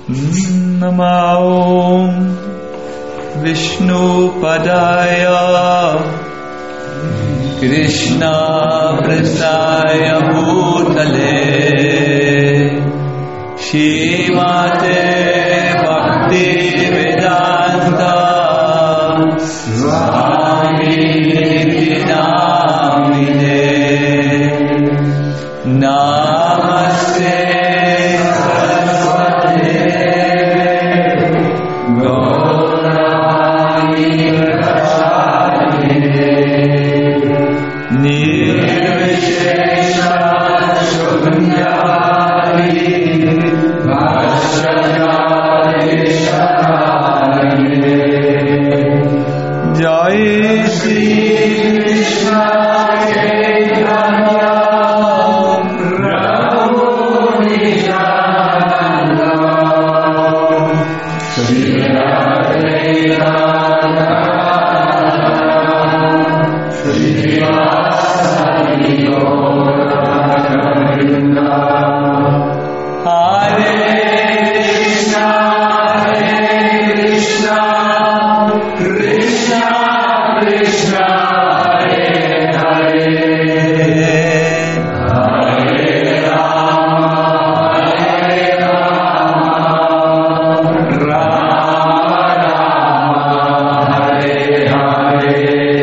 Namo Vishnu Padaya Krishna Prasaya Bhutale Shrimate Bhakti Vedanta Swami Namine Namaste Saraswate Gaurani Prasade Nirvishesha Shunyari Bhashyakari Shakari Jai Shri Krishna Chaitanya Prabhu Nityananda Shri Advaita Shri Vasari Gaura Hare Krishna Krishna Krishna Hare Hare Hare Rama Rama Rama Hare Hare.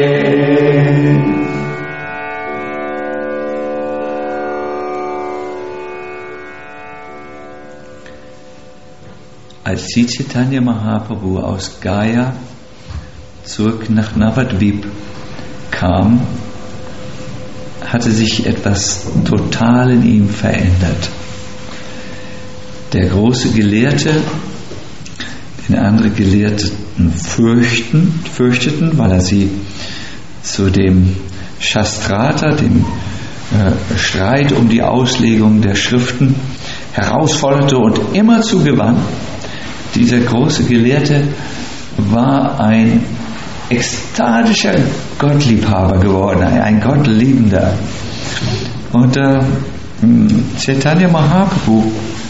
Als Sri Chaitanya Mahaprabhu aus Gaya zurück nach Navadvip kam, hatte sich etwas total in ihm verändert. Der große Gelehrte, den andere Gelehrten fürchteten, weil er sie zu dem Shastrata, dem Streit um die Auslegung der Schriften, herausforderte und immer zugewann. Dieser große Gelehrte war ein ekstatischer Gottliebhaber geworden, ein Gottliebender. Und Chaitanya Mahaprabhu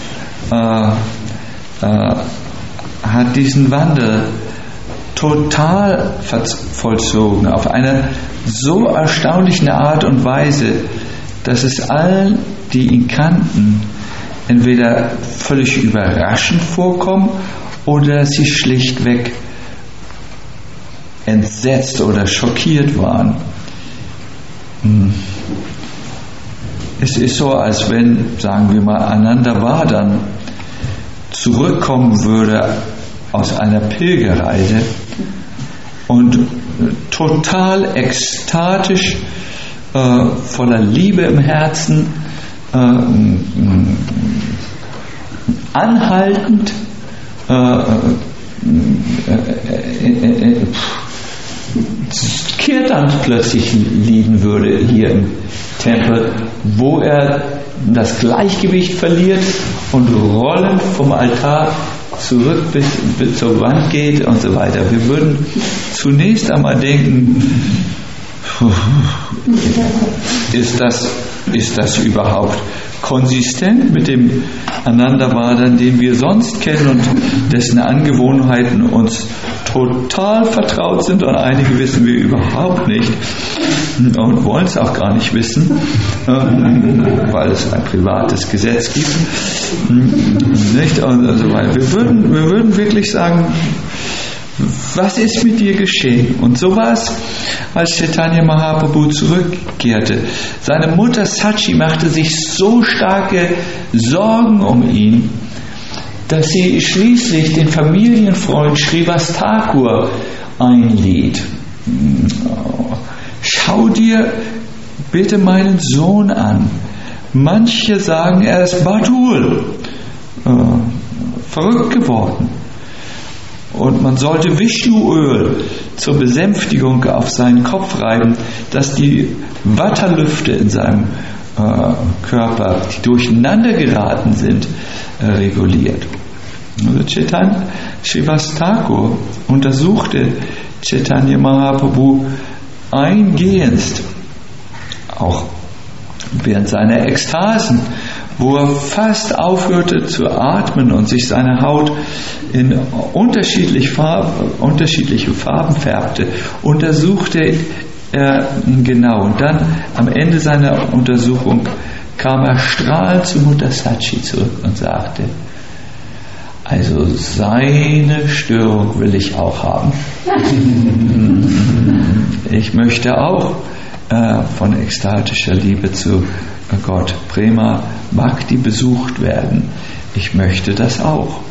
hat diesen Wandel total vollzogen, auf eine so erstaunliche Art und Weise, dass es allen, die ihn kannten, entweder völlig überraschend vorkommen oder sie schlichtweg entsetzt oder schockiert waren. Es ist so, als wenn, sagen wir mal, Anandavardhan zurückkommen würde aus einer Pilgerreise und total ekstatisch, voller Liebe im Herzen, anhaltend Kirtan plötzlich liegen würde hier im Tempel, wo er das Gleichgewicht verliert und rollend vom Altar zurück bis zur Wand geht und so weiter. Wir würden zunächst einmal denken, ist das überhaupt konsistent mit dem Anandavardhan, den wir sonst kennen und dessen Angewohnheiten uns total vertraut sind, und einige wissen wir überhaupt nicht und wollen es auch gar nicht wissen, weil es ein privates Gesetz gibt. Nicht? Und so weiter. Wir würden wirklich sagen, was ist mit dir geschehen? Und so war es, als Chaitanya Mahaprabhu zurückkehrte. Seine Mutter Sachi machte sich so starke Sorgen um ihn, dass sie schließlich den Familienfreund Srivas Thakur einließ. Schau dir bitte meinen Sohn an. Manche sagen, er ist Batul, verrückt geworden. Und man sollte Vishnuöl zur Besänftigung auf seinen Kopf reiben, dass die Watterlüfte in seinem Körper, die durcheinander geraten sind, reguliert. Also Chaitanya Srivas Thakur untersuchte Chaitanya Mahaprabhu eingehend, auch während seiner Ekstasen, wo er fast aufhörte zu atmen und sich seine Haut in unterschiedliche Farben färbte, untersuchte er genau. Und dann am Ende seiner Untersuchung kam er strahlend zu Mutter Sachi zurück und sagte: Also seine Störung will ich auch haben. Ich möchte auch von ekstatischer Liebe zu Gott, Prema Bhakti, besucht werden. Ich möchte das auch.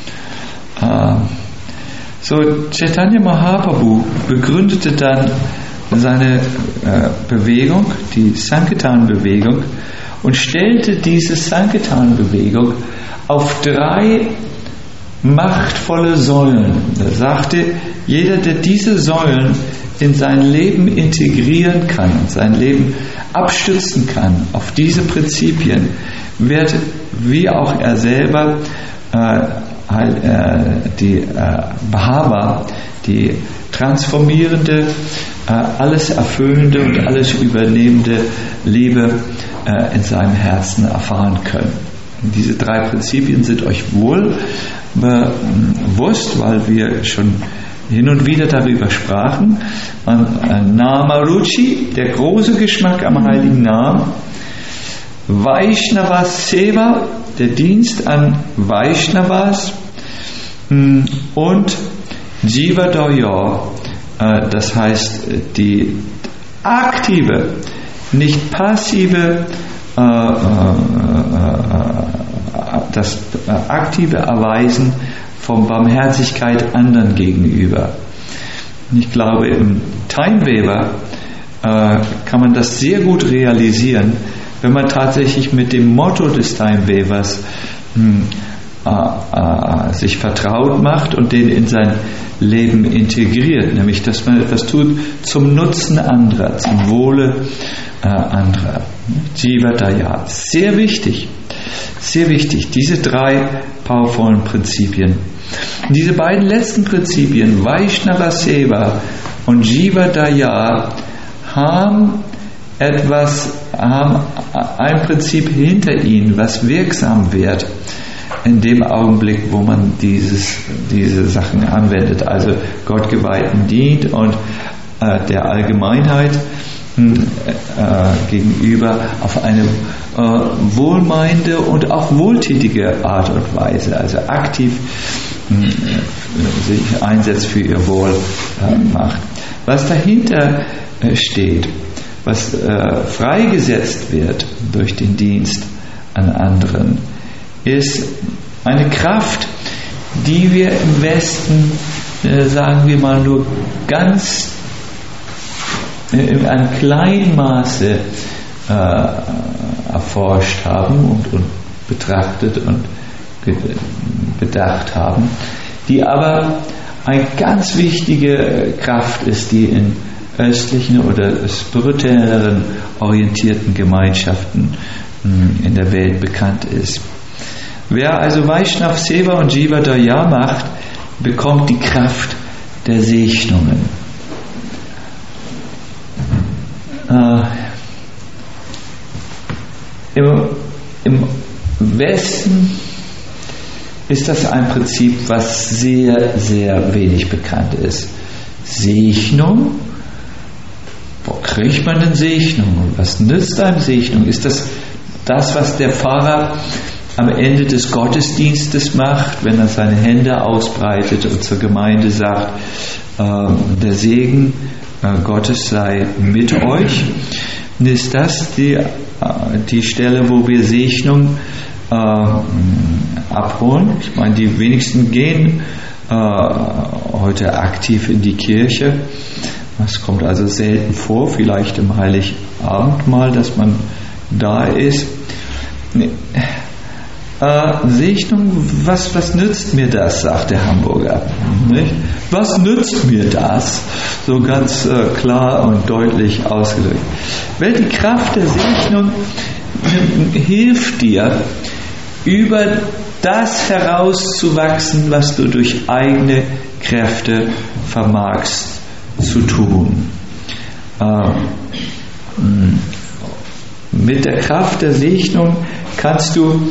So Chaitanya Mahaprabhu begründete dann seine Bewegung, die Sankirtan-Bewegung, und stellte diese Sankirtan-Bewegung auf 3 machtvolle Säulen. Er sagte, jeder, der diese Säulen in sein Leben integrieren kann und sein Leben abstützen kann auf diese Prinzipien, wird, wie auch er selber, die Bhava, die transformierende, alles erfüllende und alles übernehmende Liebe in seinem Herzen erfahren können. Und diese 3 Prinzipien sind euch wohl bewusst, weil wir schon hin und wieder darüber sprachen. Namaruchi, der große Geschmack am heiligen Namen. Vaishnava Seva, der Dienst an Vaishnavas. Und Jivadaya, das heißt die aktive, nicht passive, das aktive Erweisen von Barmherzigkeit anderen gegenüber. Ich glaube, im Time Weaver kann man das sehr gut realisieren, wenn man tatsächlich mit dem Motto des Time Weavers sich vertraut macht und den in sein Leben integriert, nämlich dass man etwas tut zum Nutzen anderer, zum Wohle anderer. Jivadaya, sehr wichtig, diese 3 powervollen Prinzipien. Und diese beiden letzten Prinzipien, Vaishnava Seva und Jivadaya, haben ein Prinzip hinter ihnen, was wirksam wird in dem Augenblick, wo man diese Sachen anwendet, also Gottgeweihten dient und der Allgemeinheit gegenüber auf eine wohlmeinende und auch wohltätige Art und Weise, also aktiv sich einsetzt für ihr Wohl macht. Was dahinter steht, was freigesetzt wird durch den Dienst an anderen, ist eine Kraft, die wir im Westen, sagen wir mal, nur ganz in einem kleinen Maße erforscht haben und betrachtet und bedacht haben, die aber eine ganz wichtige Kraft ist, die in östlichen oder spirituelleren orientierten Gemeinschaften in der Welt bekannt ist. Wer also Vaishnav Seva und Jivadaya macht, bekommt die Kraft der Segnungen. Im Westen ist das ein Prinzip, was sehr, sehr wenig bekannt ist. Segnung? Wo kriegt man denn Segnung? Was nützt einem Segnung? Ist das, was der Pfarrer am Ende des Gottesdienstes macht, wenn er seine Hände ausbreitet und zur Gemeinde sagt, der Segen Gottes sei mit euch? Ist das die Stelle, wo wir Segnung abholen? Ich meine, die wenigsten gehen heute aktiv in die Kirche. Das kommt also selten vor, vielleicht im Heiligabend mal, dass man da ist. Segnung, was nützt mir das, sagt der Hamburger. Nicht? Was nützt mir das? So ganz klar und deutlich ausgedrückt. Welche Kraft der Segnung hilft dir, über das herauszuwachsen, was du durch eigene Kräfte vermagst zu tun. Mit der Kraft der Segnung kannst du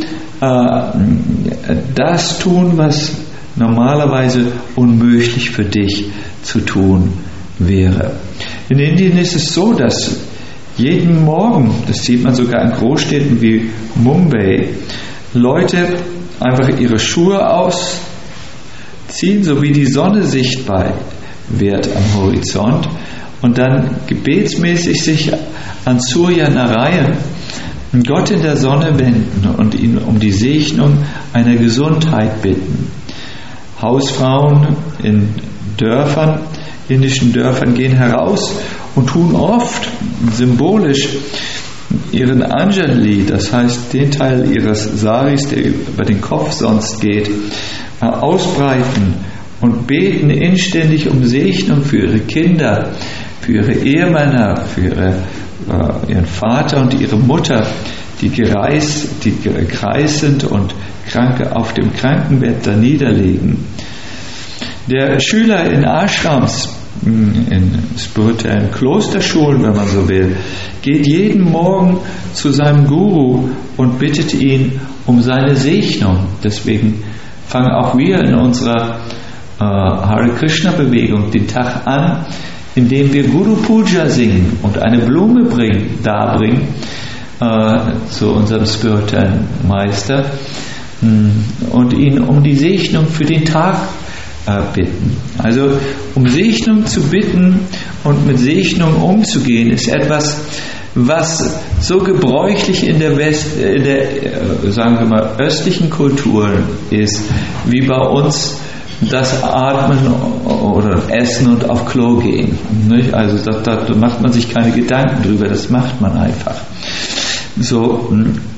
das tun, was normalerweise unmöglich für dich zu tun wäre. In Indien ist es so, dass jeden Morgen, das sieht man sogar in Großstädten wie Mumbai, Leute einfach ihre Schuhe ausziehen, so wie die Sonne sichtbar wird am Horizont, und dann gebetsmäßig sich an Surya Narayan, Gott in der Sonne, wenden und ihn um die Segnung einer Gesundheit bitten. Hausfrauen in Dörfern, indischen Dörfern, gehen heraus und tun oft symbolisch ihren Anjali, das heißt den Teil ihres Saris, der über den Kopf sonst geht, ausbreiten und beten inständig um Segnung für ihre Kinder, für ihre Ehemänner, für ihren Vater und ihre Mutter, die greis sind und Kranke auf dem Krankenbett da niederlegen. Der Schüler in Ashrams, in spirituellen Klosterschulen, wenn man so will, geht jeden Morgen zu seinem Guru und bittet ihn um seine Segnung. Deswegen fangen auch wir in unserer Hare Krishna Bewegung den Tag an, indem wir Guru Puja singen und eine Blume darbringen zu unserem spirituellen Meister und ihn um die Segnung für den Tag bitten. Also um Segnung zu bitten und mit Segnung umzugehen, ist etwas, was so gebräuchlich in der sagen wir mal, östlichen Kultur ist, wie bei uns das Atmen oder Essen und auf Klo gehen. Nicht? Also da macht man sich keine Gedanken drüber, das macht man einfach. So,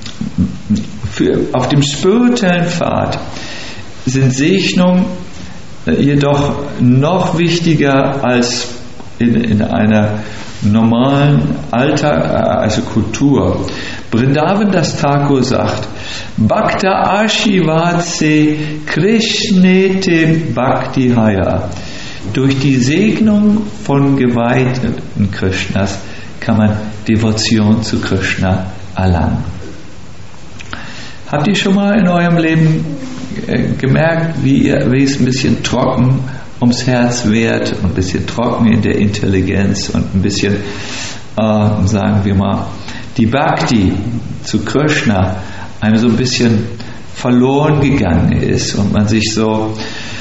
auf dem spirituellen Pfad sind Segnungen jedoch noch wichtiger als in einer normalen also Kultur. Vrindavan Das Thakur sagt, Bhakta Ashirvad se Krishnete Bhakti Haya. Durch die Segnung von Geweihten Krishnas kann man Devotion zu Krishna erlangen. Habt ihr schon mal in eurem Leben gemerkt, wie es ein bisschen trocken ums Herz wird und ein bisschen trocken in der Intelligenz und ein bisschen, sagen wir mal, die Bhakti zu Krishna einem so ein bisschen verloren gegangen ist und man sich so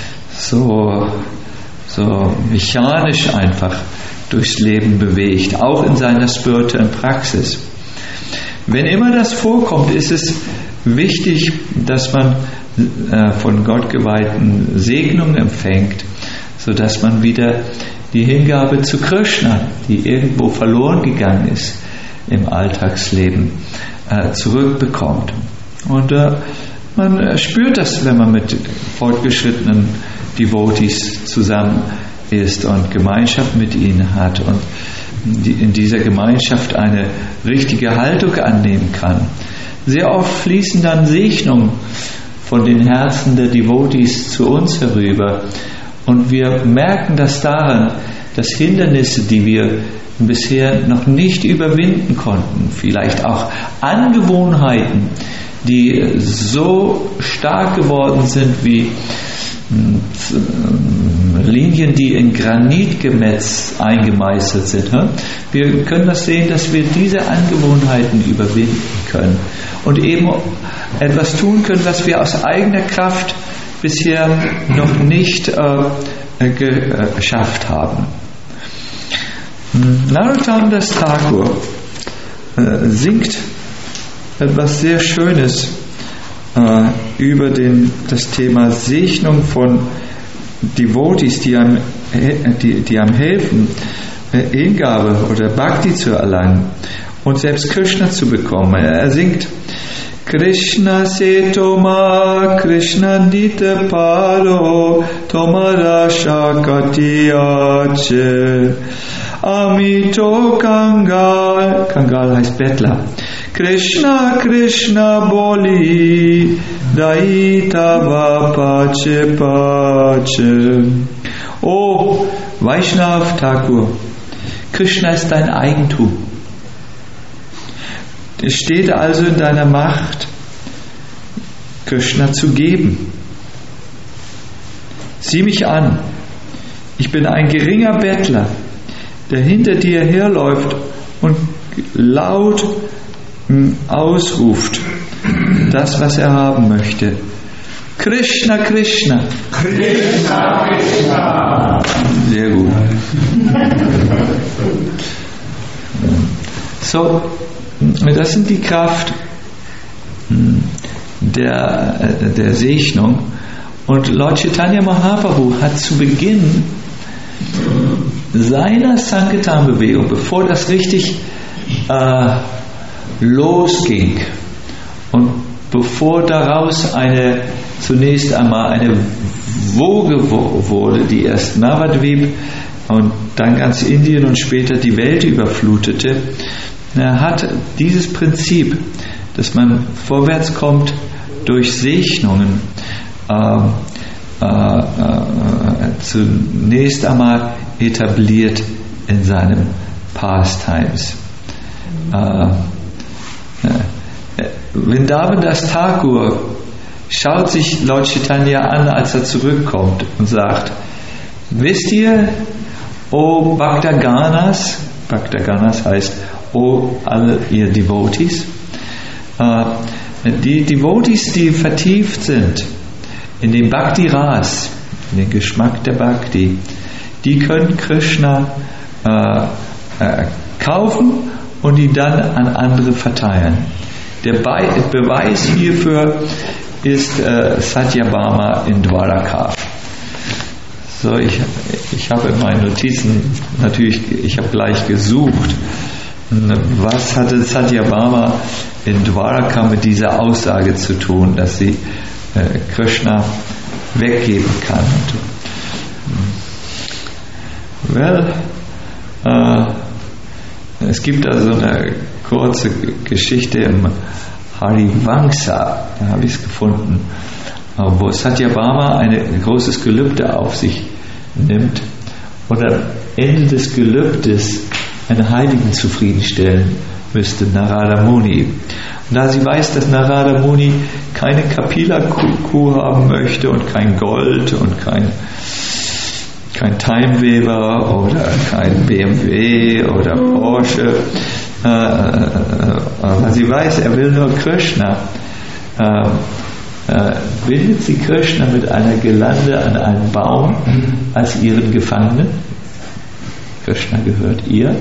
mechanisch einfach durchs Leben bewegt, auch in seiner spirituellen Praxis. Wenn immer das vorkommt, ist es wichtig, dass man von Gott geweihten Segnungen empfängt, sodass man wieder die Hingabe zu Krishna, die irgendwo verloren gegangen ist im Alltagsleben, zurückbekommt. Und man spürt das, wenn man mit fortgeschrittenen Devotees zusammen ist und Gemeinschaft mit ihnen hat und in dieser Gemeinschaft eine richtige Haltung annehmen kann. Sehr oft fließen dann Segnungen von den Herzen der Devotees zu uns herüber und wir merken das daran, dass Hindernisse, die wir bisher noch nicht überwinden konnten, vielleicht auch Angewohnheiten, die so stark geworden sind wie Linien, die in Granitgemetz eingemeißelt sind. Wir können das sehen, dass wir diese Angewohnheiten überwinden können und eben etwas tun können, was wir aus eigener Kraft bisher noch nicht geschafft haben. Narottam Das Thakur singt etwas sehr Schönes über das Thema Segnung von Devotees, die einem helfen, Hingabe oder Bhakti zu erlangen und selbst Krishna zu bekommen. Er singt Krishna se toma, Krishna dite paro, tomara shakati ache, amito Kangal, Kangal heißt Bettler, Krishna Krishna boli, daitava pache pache. O Vaishnav Thakur, Krishna ist dein Eigentum. Es steht also in deiner Macht, Krishna zu geben. Sieh mich an, ich bin ein geringer Bettler, der hinter dir herläuft und laut ausruft, das, was er haben möchte. Krishna, Krishna. Krishna, Krishna. Sehr gut. So, das sind die Kraft der Segnung. Und Lord Chaitanya Mahaprabhu hat zu Beginn seiner Sankirtan-Bewegung, bevor das richtig losging und bevor daraus zunächst einmal eine Woge wurde, die erst Navadvip und dann ganz Indien und später die Welt überflutete, hat dieses Prinzip, dass man vorwärts kommt durch Segnungen, zunächst einmal etabliert in seinem Pastimes. Vrindavan Das Thakur schaut sich Lord Chaitanya an, als er zurückkommt und sagt, wisst ihr, O Bhaktaganas, Bhaktaganas heißt, O alle ihr Devotees, die Devotees, die vertieft sind in den Bhakti-Ras, in den Geschmack der Bhakti, die können Krishna kaufen und ihn dann an andere verteilen. Der Beweis hierfür ist Satyabhama in Dwaraka. So, ich habe in meinen Notizen natürlich, ich habe gleich gesucht, was hatte Satyabhama in Dwaraka mit dieser Aussage zu tun, dass sie Krishna weggeben kann. Es gibt also eine kurze Geschichte im Harivamsa, da habe ich es gefunden, wo Satyabhama ein großes Gelübde auf sich nimmt und am Ende des Gelübdes einen Heiligen zufriedenstellen müsste, Narada Muni. Und da sie weiß, dass Narada Muni keine Kapila-Kuh haben möchte und kein Gold und kein Timeweaver oder kein BMW oder Porsche, aber sie weiß, er will nur Krishna, bindet sie Krishna mit einer Girlande an einen Baum als ihren Gefangenen. Krishna gehört ihr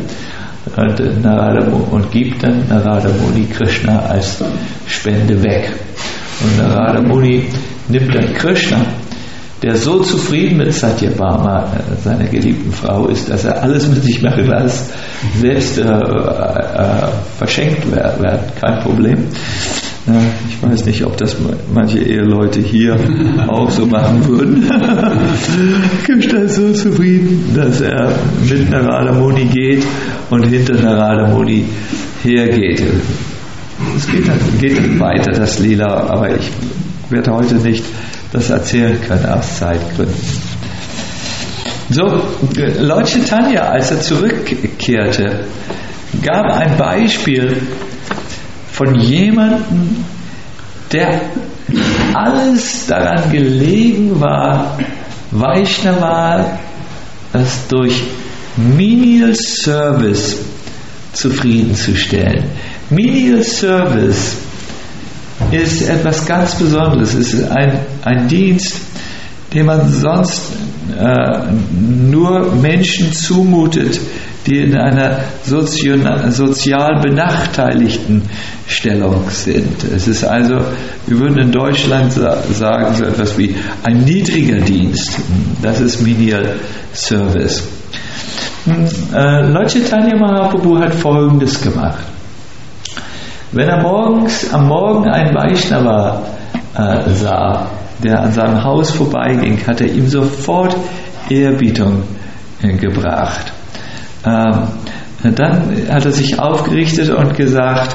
und gibt dann Narada Muni Krishna als Spende weg. Und Narada Muni nimmt dann Krishna, der so zufrieden mit Satyabhama, seiner geliebten Frau, ist, dass er alles mit sich machen lässt, selbst verschenkt werden, kein Problem. Ich weiß nicht, ob das manche Eheleute hier auch so machen würden. Krishna ist so zufrieden, dass er mit Narada Muni geht und hinter Narada Muni hergeht. Es geht dann weiter, das Lila, aber ich werde heute nicht das erzählen können aus Zeitgründen. So, Lord Chaitanya, als er zurückkehrte, gab ein Beispiel von jemandem, der alles daran gelegen war, Vaishnava das durch Menial Service zufriedenzustellen. Menial Service ist etwas ganz Besonderes. Es ist ein Dienst, den man sonst nur Menschen zumutet, die in einer sozial benachteiligten Stellung sind. Es ist also, wir würden in Deutschland sagen, so etwas wie ein niedriger Dienst. Das ist Menial Service. Lord Chaitanya Mahaprabhu hat Folgendes gemacht. Wenn er am Morgen einen Vaishnava sah, der an seinem Haus vorbeiging, hat er ihm sofort Ehrerbietung gebracht. Dann hat er sich aufgerichtet und gesagt,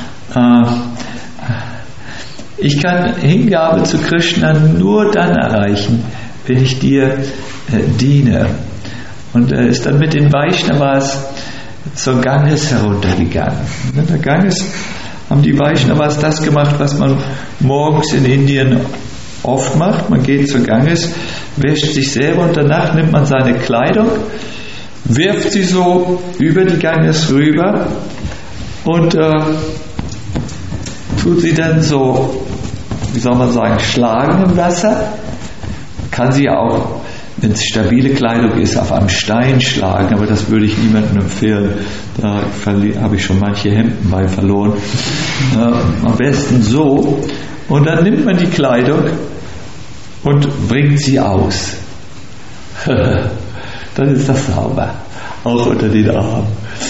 ich kann Hingabe zu Krishna nur dann erreichen, wenn ich dir diene. Und er ist dann mit den Vaishnavas zur Ganges heruntergegangen. Der Ganges haben die Vaishnavas das gemacht, was man morgens in Indien oft macht. Man geht zur Ganges, wäscht sich selber und danach nimmt man seine Kleidung, wirft sie so über die Ganges rüber und tut sie dann so, wie soll man sagen, schlagen im Wasser. Kann sie auch, wenn es stabile Kleidung ist, auf einem Stein schlagen, aber das würde ich niemandem empfehlen. Da habe ich schon manche Hemden bei verloren. Am besten so. Und dann nimmt man die Kleidung und bringt sie aus. Dann ist das sauber. Auch unter den Armen.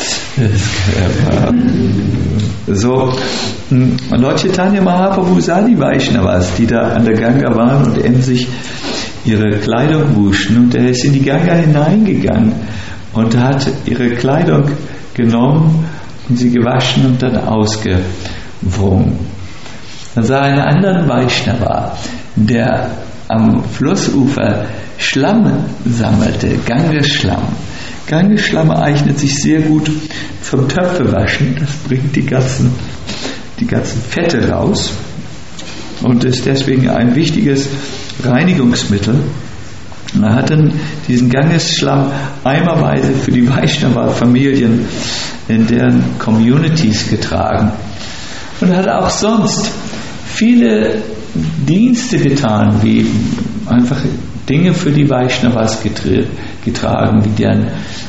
So, Lord Chaitanya Mahaprabhu sah die Vaishnavas, die da an der Ganga waren und emsig ihre Kleidung wuschen, und er ist in die Ganga hineingegangen und hat ihre Kleidung genommen und sie gewaschen und dann ausgewrungen. Dann sah er einen anderen Vaishnava, der am Flussufer Schlamm sammelte, Gangesschlamm. Gangesschlamm eignet sich sehr gut zum Töpfewaschen. Das bringt die ganzen Fette raus und ist deswegen ein wichtiges Reinigungsmittel. Er hat dann diesen Gangesschlamm eimerweise für die Vaishnava-Familien in deren Communities getragen und hat auch sonst viele Dienste getan, wie einfach Dinge für die Vaishnavas getragen, wie deren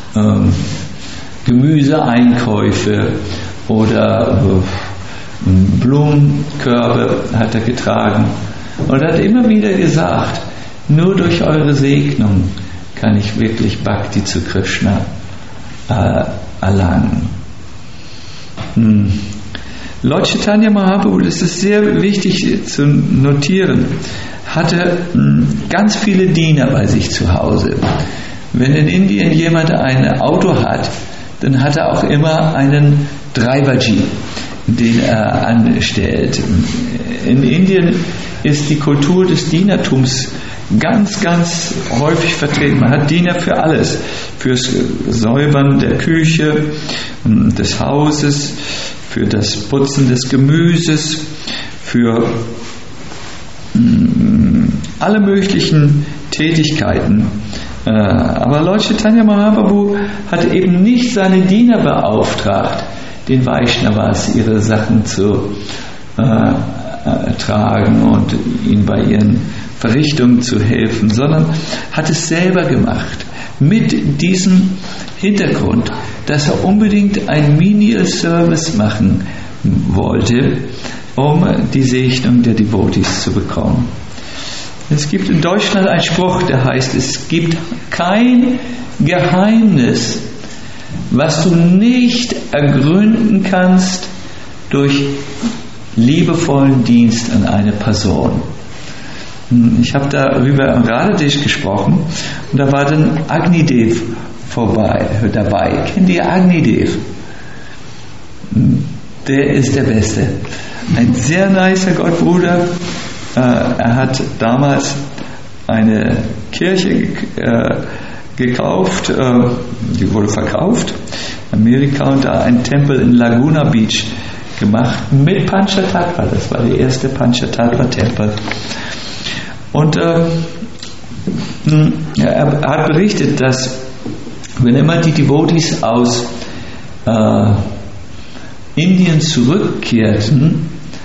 Gemüseeinkäufe oder Blumenkörbe hat er getragen und hat immer wieder gesagt, nur durch eure Segnung kann ich wirklich Bhakti zu Krishna erlangen. Lord Chaitanya Mahaprabhu, das ist sehr wichtig zu notieren, hatte ganz viele Diener bei sich zu Hause. Wenn in Indien jemand ein Auto hat, dann hat er auch immer einen Driverji, den er anstellt. In Indien ist die Kultur des Dienertums ganz, ganz häufig vertreten. Man hat Diener für alles, fürs Säubern der Küche, des Hauses, für das Putzen des Gemüses, für alle möglichen Tätigkeiten. Aber Lord Chaitanya Mahaprabhu hat eben nicht seine Diener beauftragt, den Vaishnavas ihre Sachen zu tragen und ihnen bei ihren Verrichtungen zu helfen, sondern hat es selber gemacht. Mit diesem Hintergrund, dass er unbedingt ein Menial Service machen wollte, um die Segnung der Devotees zu bekommen. Es gibt in Deutschland einen Spruch, der heißt, es gibt kein Geheimnis, was du nicht ergründen kannst durch liebevollen Dienst an eine Person. Ich habe darüber am Radetisch gesprochen und da war dann Agnidev dabei. Kennt ihr Agnidev? Der ist der Beste. Ein sehr nicer Gottbruder. Er hat damals eine Kirche gekauft, die wurde verkauft, Amerika, und da einen Tempel in Laguna Beach gemacht mit Panchatattva. Das war der erste Panchatattva-Tempel. Und er hat berichtet, dass wenn immer die Devotees aus Indien zurückkehrten,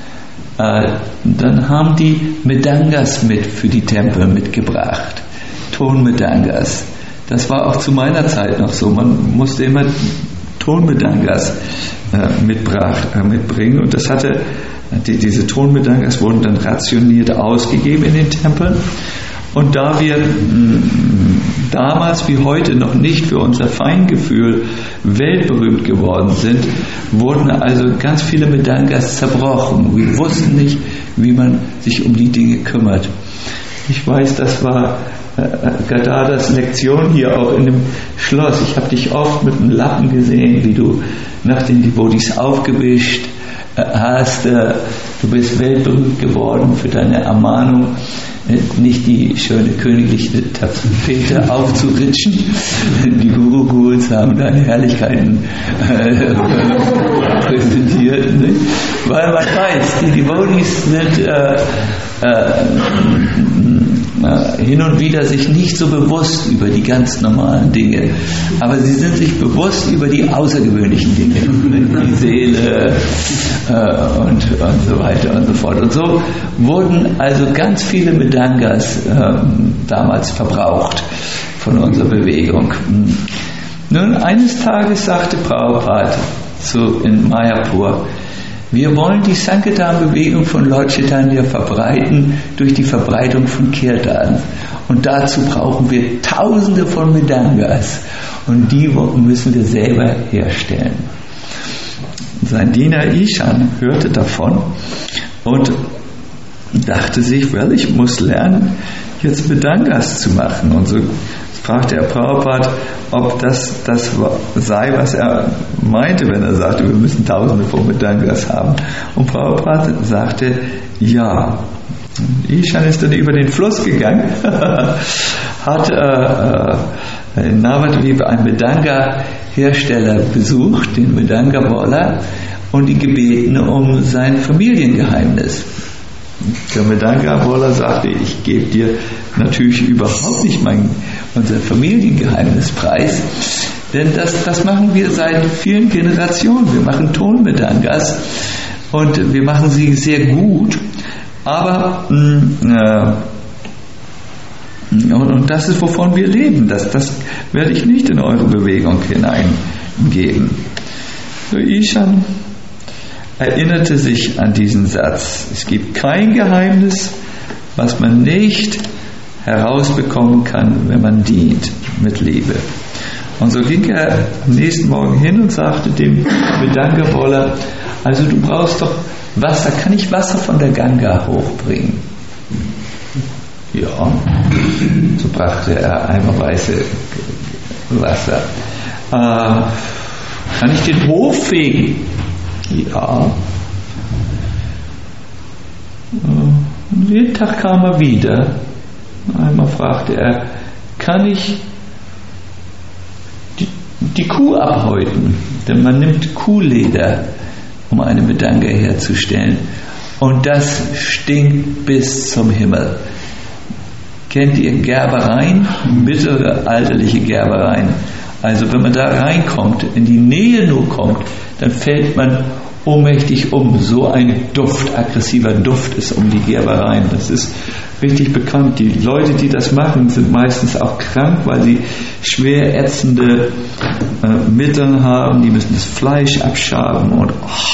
dann haben die Mridangas mit für die Tempel mitgebracht. Tonmridangas. Das war auch zu meiner Zeit noch so. Man musste immer Tonmridangas mitbringen. Und das hatte, diese Tonmridangas wurden dann rationiert ausgegeben in den Tempeln. Und da wir damals wie heute noch nicht für unser Feingefühl weltberühmt geworden sind, wurden also ganz viele Mridangas zerbrochen. Wir wussten nicht, wie man sich um die Dinge kümmert. Ich weiß, das war Gadadas Lektion hier auch in dem Schloss. Ich habe dich oft mit einem Lappen gesehen, wie du nach den Devotees aufgewischt hast. Du bist weltberühmt geworden für deine Ermahnung, nicht die schöne königliche Tapete aufzuritschen. Die Guru-Gurus haben da Herrlichkeiten präsentiert, ne? Weil man weiß, die Devotees sind hin und wieder sich nicht so bewusst über die ganz normalen Dinge, aber sie sind sich bewusst über die außergewöhnlichen Dinge, die Seele und so weiter und so fort. Und so wurden also ganz viele Mridangas damals verbraucht von unserer Bewegung. Nun, eines Tages sagte Prabhupada in Mayapur: Wir wollen die Sankirtan-Bewegung von Lord Chaitanya verbreiten durch die Verbreitung von Kirtan. Und dazu brauchen wir Tausende von Mridangas. Und die müssen wir selber herstellen. Sein Diener Ishan hörte davon und dachte sich, ich muss lernen, jetzt Mridangas zu machen. Und so fragte er Prabhupada, ob das sei, was er meinte, wenn er sagte, wir müssen Tausende von Mridangas haben. Und Prabhupada sagte, ja. Ishan ist dann über den Fluss gegangen, hat in Navadvip einen Mridanga-Hersteller besucht, den Mridanga-Waller, und ihn gebeten um sein Familiengeheimnis. Der Mridanga-Waller sagte, ich gebe dir natürlich überhaupt nicht unser Familiengeheimnis preis, denn das machen wir seit vielen Generationen. Wir machen Ton-Mridangas und wir machen sie sehr gut, aber und das ist, wovon wir leben. Das werde ich nicht in eure Bewegung hineingeben. So, Ishan erinnerte sich an diesen Satz: Es gibt kein Geheimnis, was man nicht herausbekommen kann, wenn man dient mit Liebe. Und so ging er am nächsten Morgen hin und sagte dem Mridanga-Waller: Also du brauchst doch Wasser, kann ich Wasser von der Ganga hochbringen? Ja, so brachte er eimerweise Wasser. Kann ich den Hof fegen? Ja. Und jeden Tag kam er wieder. Einmal fragte er, kann ich die Kuh abhäuten? Denn man nimmt Kuhleder, um eine Mridanga herzustellen. Und das stinkt bis zum Himmel. Kennt ihr Gerbereien? Mittelalterliche Gerbereien. Also wenn man da reinkommt, in die Nähe nur kommt, dann fällt man ohnmächtig um. So ein Duft, aggressiver Duft ist um die Gerbereien. Das ist richtig bekannt. Die Leute, die das machen, sind meistens auch krank, weil sie schwer ätzende Mittel haben. Die müssen das Fleisch abschaben und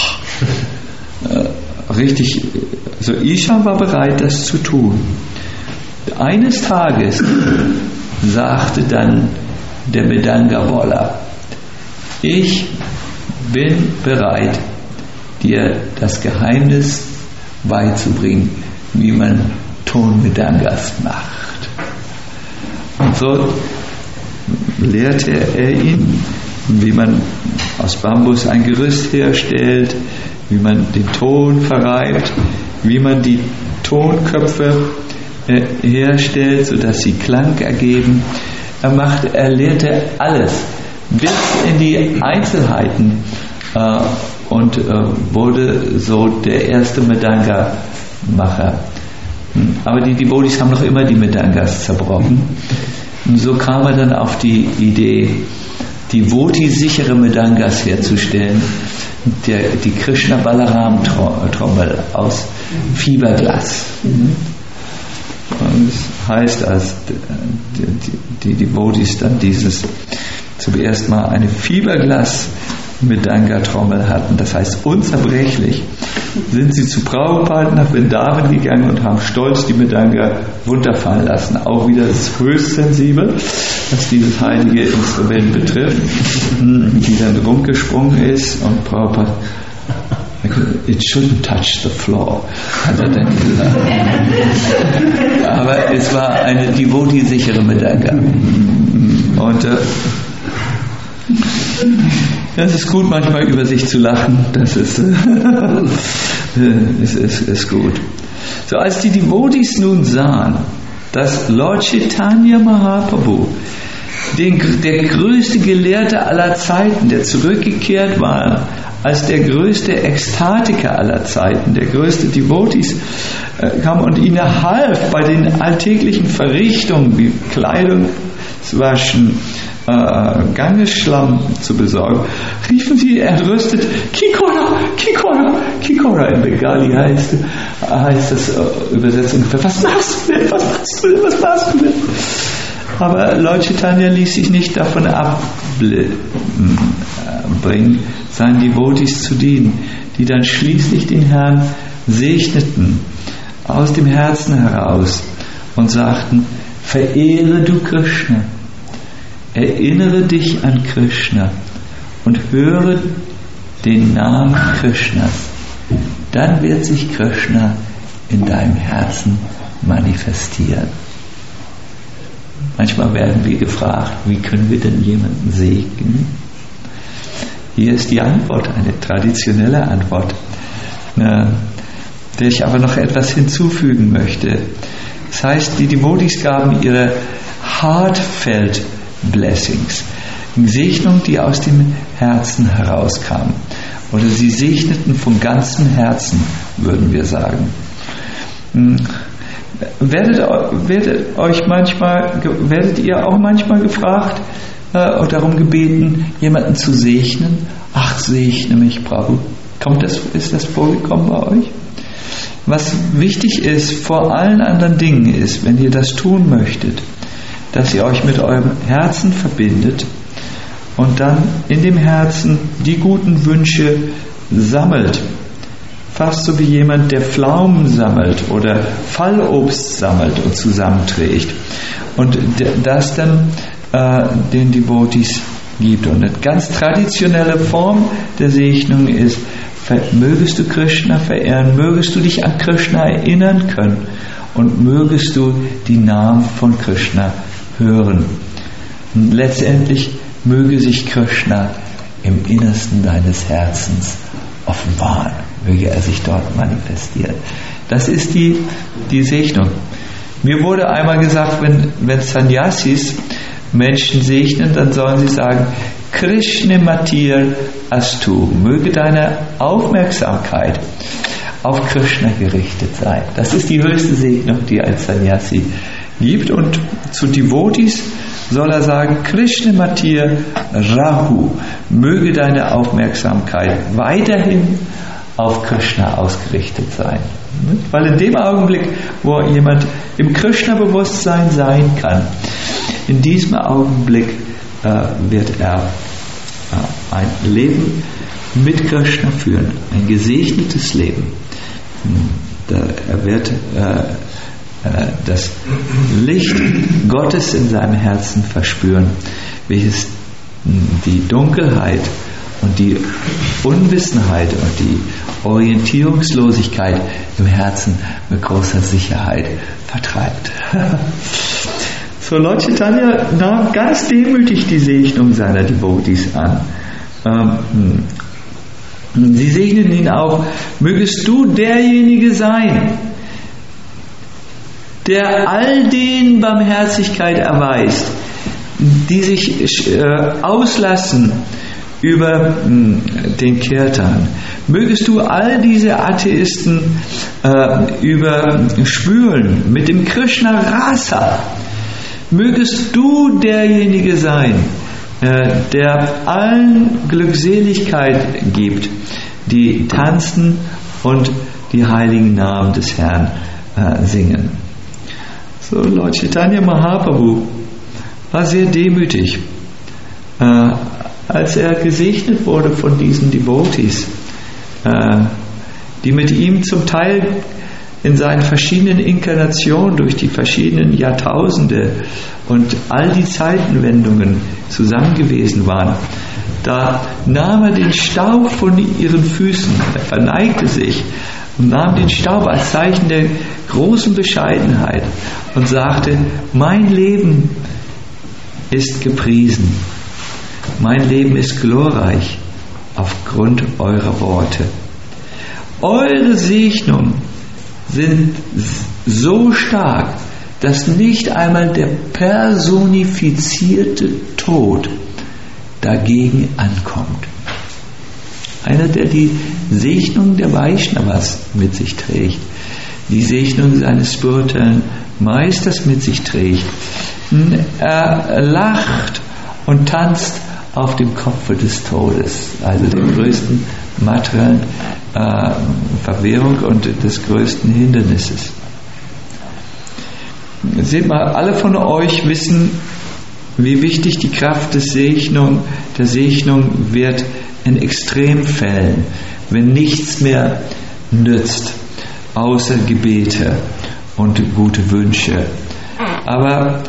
richtig. Also Ishan war bereit, das zu tun. Eines Tages sagte dann der Mridanga-Waller: Ich bin bereit, dir das Geheimnis beizubringen, wie man Ton-Mridangas macht. Und so lehrte er ihn, wie man aus Bambus ein Gerüst herstellt, wie man den Ton verreibt, wie man die Tonköpfe herstellt, sodass sie Klang ergeben. Er lehrte alles bis in die Einzelheiten und wurde so der erste Mridanga-Macher. Aber die Devotees haben noch immer die Mridangas zerbrochen. Und so kam er dann auf die Idee, Devotee-sichere Mridangas herzustellen, die Krishna-Balaram-Trommel aus Fiberglas. Und das heißt, als die Devotees dann zum ersten Mal eine Fiberglas-Mridanga-Trommel hatten, das heißt unzerbrechlich, sind sie zu Prabhupada nach Vrindavan gegangen und haben stolz die Mridanga runterfallen lassen. Auch wieder das höchst sensibel, was dieses heilige Instrument betrifft, die dann rumgesprungen ist, und Prabhupada: It shouldn't touch the floor, hat er dann gesagt. Aber es war eine devotee-sichere Mridanga. Und es ist gut, manchmal über sich zu lachen. Das ist ist gut. So, als die Devotis nun sahen, dass Lord Chaitanya Mahaprabhu, der größte Gelehrte aller Zeiten, der zurückgekehrt war, als der größte Ekstatiker aller Zeiten, der größte Devotis, kam und ihnen half bei den alltäglichen Verrichtungen wie Kleidung zu waschen, Gangesschlamm zu besorgen, riefen sie entrüstet: Kikora, Kikora, Kikora. In Bengali heißt das Übersetzung: Was machst du denn? Was machst du denn? Was machst du denn? Aber Lord Chaitanya ließ sich nicht davon abbringen, seinen Devotis zu dienen, die dann schließlich den Herrn segneten aus dem Herzen heraus und sagten: Verehre du Krishna, erinnere dich an Krishna und höre den Namen Krishnas. Dann wird sich Krishna in deinem Herzen manifestieren. Manchmal werden wir gefragt, wie können wir denn jemanden segnen? Hier ist die Antwort, eine traditionelle Antwort, der ich aber noch etwas hinzufügen möchte. Das heißt, die Devotis gaben ihre Heartfelt Blessings, Segnung, die aus dem Herzen herauskam. Oder sie segneten von ganzem Herzen, würden wir sagen. Werdet ihr auch manchmal gefragt und darum gebeten, jemanden zu segnen? Ach, segne mich, Prabhu. Ist das vorgekommen bei euch? Was wichtig ist, vor allen anderen Dingen ist, wenn ihr das tun möchtet, dass ihr euch mit eurem Herzen verbindet und dann in dem Herzen die guten Wünsche sammelt. Fast so wie jemand, der Pflaumen sammelt oder Fallobst sammelt und zusammenträgt. Und das dann den Devotis gibt. Und eine ganz traditionelle Form der Segnung ist: mögest du Krishna verehren, mögest du dich an Krishna erinnern können und mögest du die Namen von Krishna hören. Und letztendlich möge sich Krishna im Innersten deines Herzens offenbaren, möge er sich dort manifestieren. Das ist die Segnung. Mir wurde einmal gesagt, wenn Sannyasis Menschen segnen, dann sollen sie sagen: Krishna Matir Astu, möge deine Aufmerksamkeit auf Krishna gerichtet sein. Das ist die höchste Segnung, die ein Sannyasi gibt. Und zu Devotis soll er sagen: Krishna Matir Rahu, möge deine Aufmerksamkeit weiterhin auf Krishna ausgerichtet sein. Weil in dem Augenblick, wo jemand im Krishna-Bewusstsein sein kann, in diesem Augenblick wird er ein Leben mit Krishna führen, ein gesegnetes Leben. Er wird das Licht Gottes in seinem Herzen verspüren, welches die Dunkelheit und die Unwissenheit und die Orientierungslosigkeit im Herzen mit großer Sicherheit vertreibt. So, Lord Chaitanya nahm ganz demütig die Segnung seiner Devotis an. Sie segneten ihn auch: mögest du derjenige sein, der all denen Barmherzigkeit erweist, die sich auslassen über den Kirtan. Mögest du all diese Atheisten überspülen mit dem Krishna Rasa. Mögest du derjenige sein, der allen Glückseligkeit gibt, die tanzen und die heiligen Namen des Herrn singen. So, Lord Chaitanya Mahaprabhu war sehr demütig. Als er gesegnet wurde von diesen Devotis, die mit ihm zum Teil in seinen verschiedenen Inkarnationen durch die verschiedenen Jahrtausende und all die Zeitenwendungen zusammen gewesen waren, da nahm er den Staub von ihren Füßen, er verneigte sich und nahm den Staub als Zeichen der großen Bescheidenheit und sagte: Mein Leben ist gepriesen, mein Leben ist glorreich aufgrund eurer Worte. Eure Segnungen sind so stark, dass nicht einmal der personifizierte Tod dagegen ankommt. Einer, der die Segnung der Vaishnavas mit sich trägt, die Segnung seines spirituellen Meisters mit sich trägt. Er lacht und tanzt auf dem Kopfe des Todes, also der größten materiellen Verwirrung und des größten Hindernisses. Seht mal, alle von euch wissen, wie wichtig die Kraft der Segnung wird in Extremfällen, wenn nichts mehr nützt, außer Gebete und gute Wünsche. Aber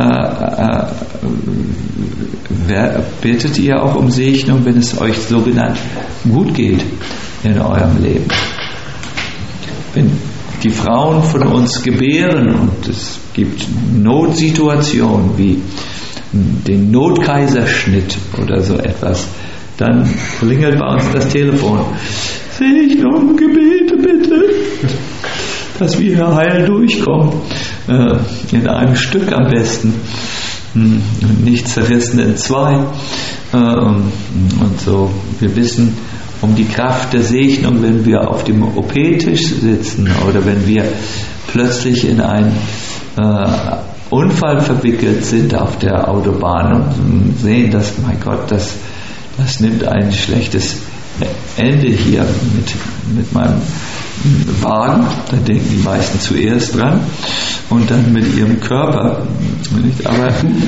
betet ihr auch um Segnung, wenn es euch sogenannt gut geht in eurem Leben? Wenn die Frauen von uns gebären und es gibt Notsituationen wie den Notkaiserschnitt oder so etwas, dann klingelt bei uns das Telefon. Segnung, Gebete bitte, dass wir hier heil durchkommen, in einem Stück am besten, nicht zerrissen in zwei, und so. Wir wissen um die Kraft der Segnung, wenn wir auf dem OP-Tisch sitzen oder wenn wir plötzlich in einen Unfall verwickelt sind auf der Autobahn und sehen, dass, mein Gott, das nimmt ein schlechtes Ende hier mit meinem Wagen. Da denken die meisten zuerst dran und dann mit ihrem Körper. Nicht? Aber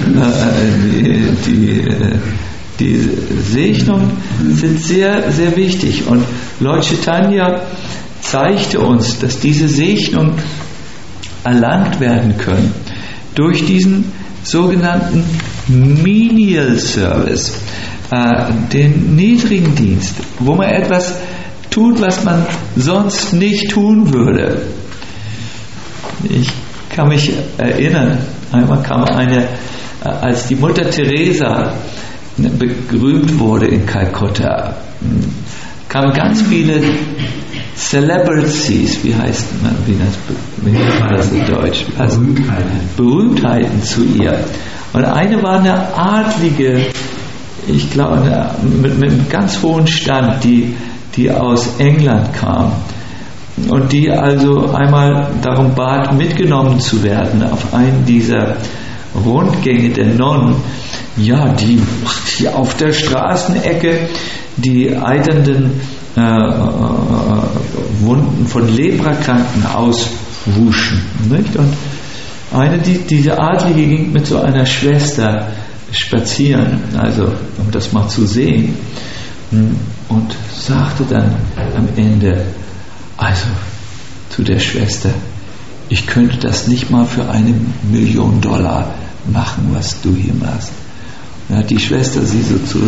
die Segnungen sind sehr, sehr wichtig. Und Lord Chaitanya zeigte uns, dass diese Segnungen erlangt werden können durch diesen sogenannten Menial Service, den niedrigen Dienst, wo man etwas tut, was man sonst nicht tun würde. Ich kann mich erinnern, einmal kam als die Mutter Teresa berühmt wurde in Kalkutta, kamen ganz viele Celebrities, wie heißt man das in Deutsch? Berühmtheiten zu ihr. Und eine war eine Adlige, ich glaube, mit einem ganz hohen Stand, die aus England kam und die also einmal darum bat, mitgenommen zu werden auf einen dieser Rundgänge der Nonnen, ja, die auf der Straßenecke die eiternden Wunden von Leprakranken auswuschen. Nicht? Und diese Adlige ging mit so einer Schwester spazieren, also um das mal zu sehen, und sagte dann am Ende, also zu der Schwester, ich könnte das nicht mal für $1 Million machen, was du hier machst. Dann hat die Schwester sie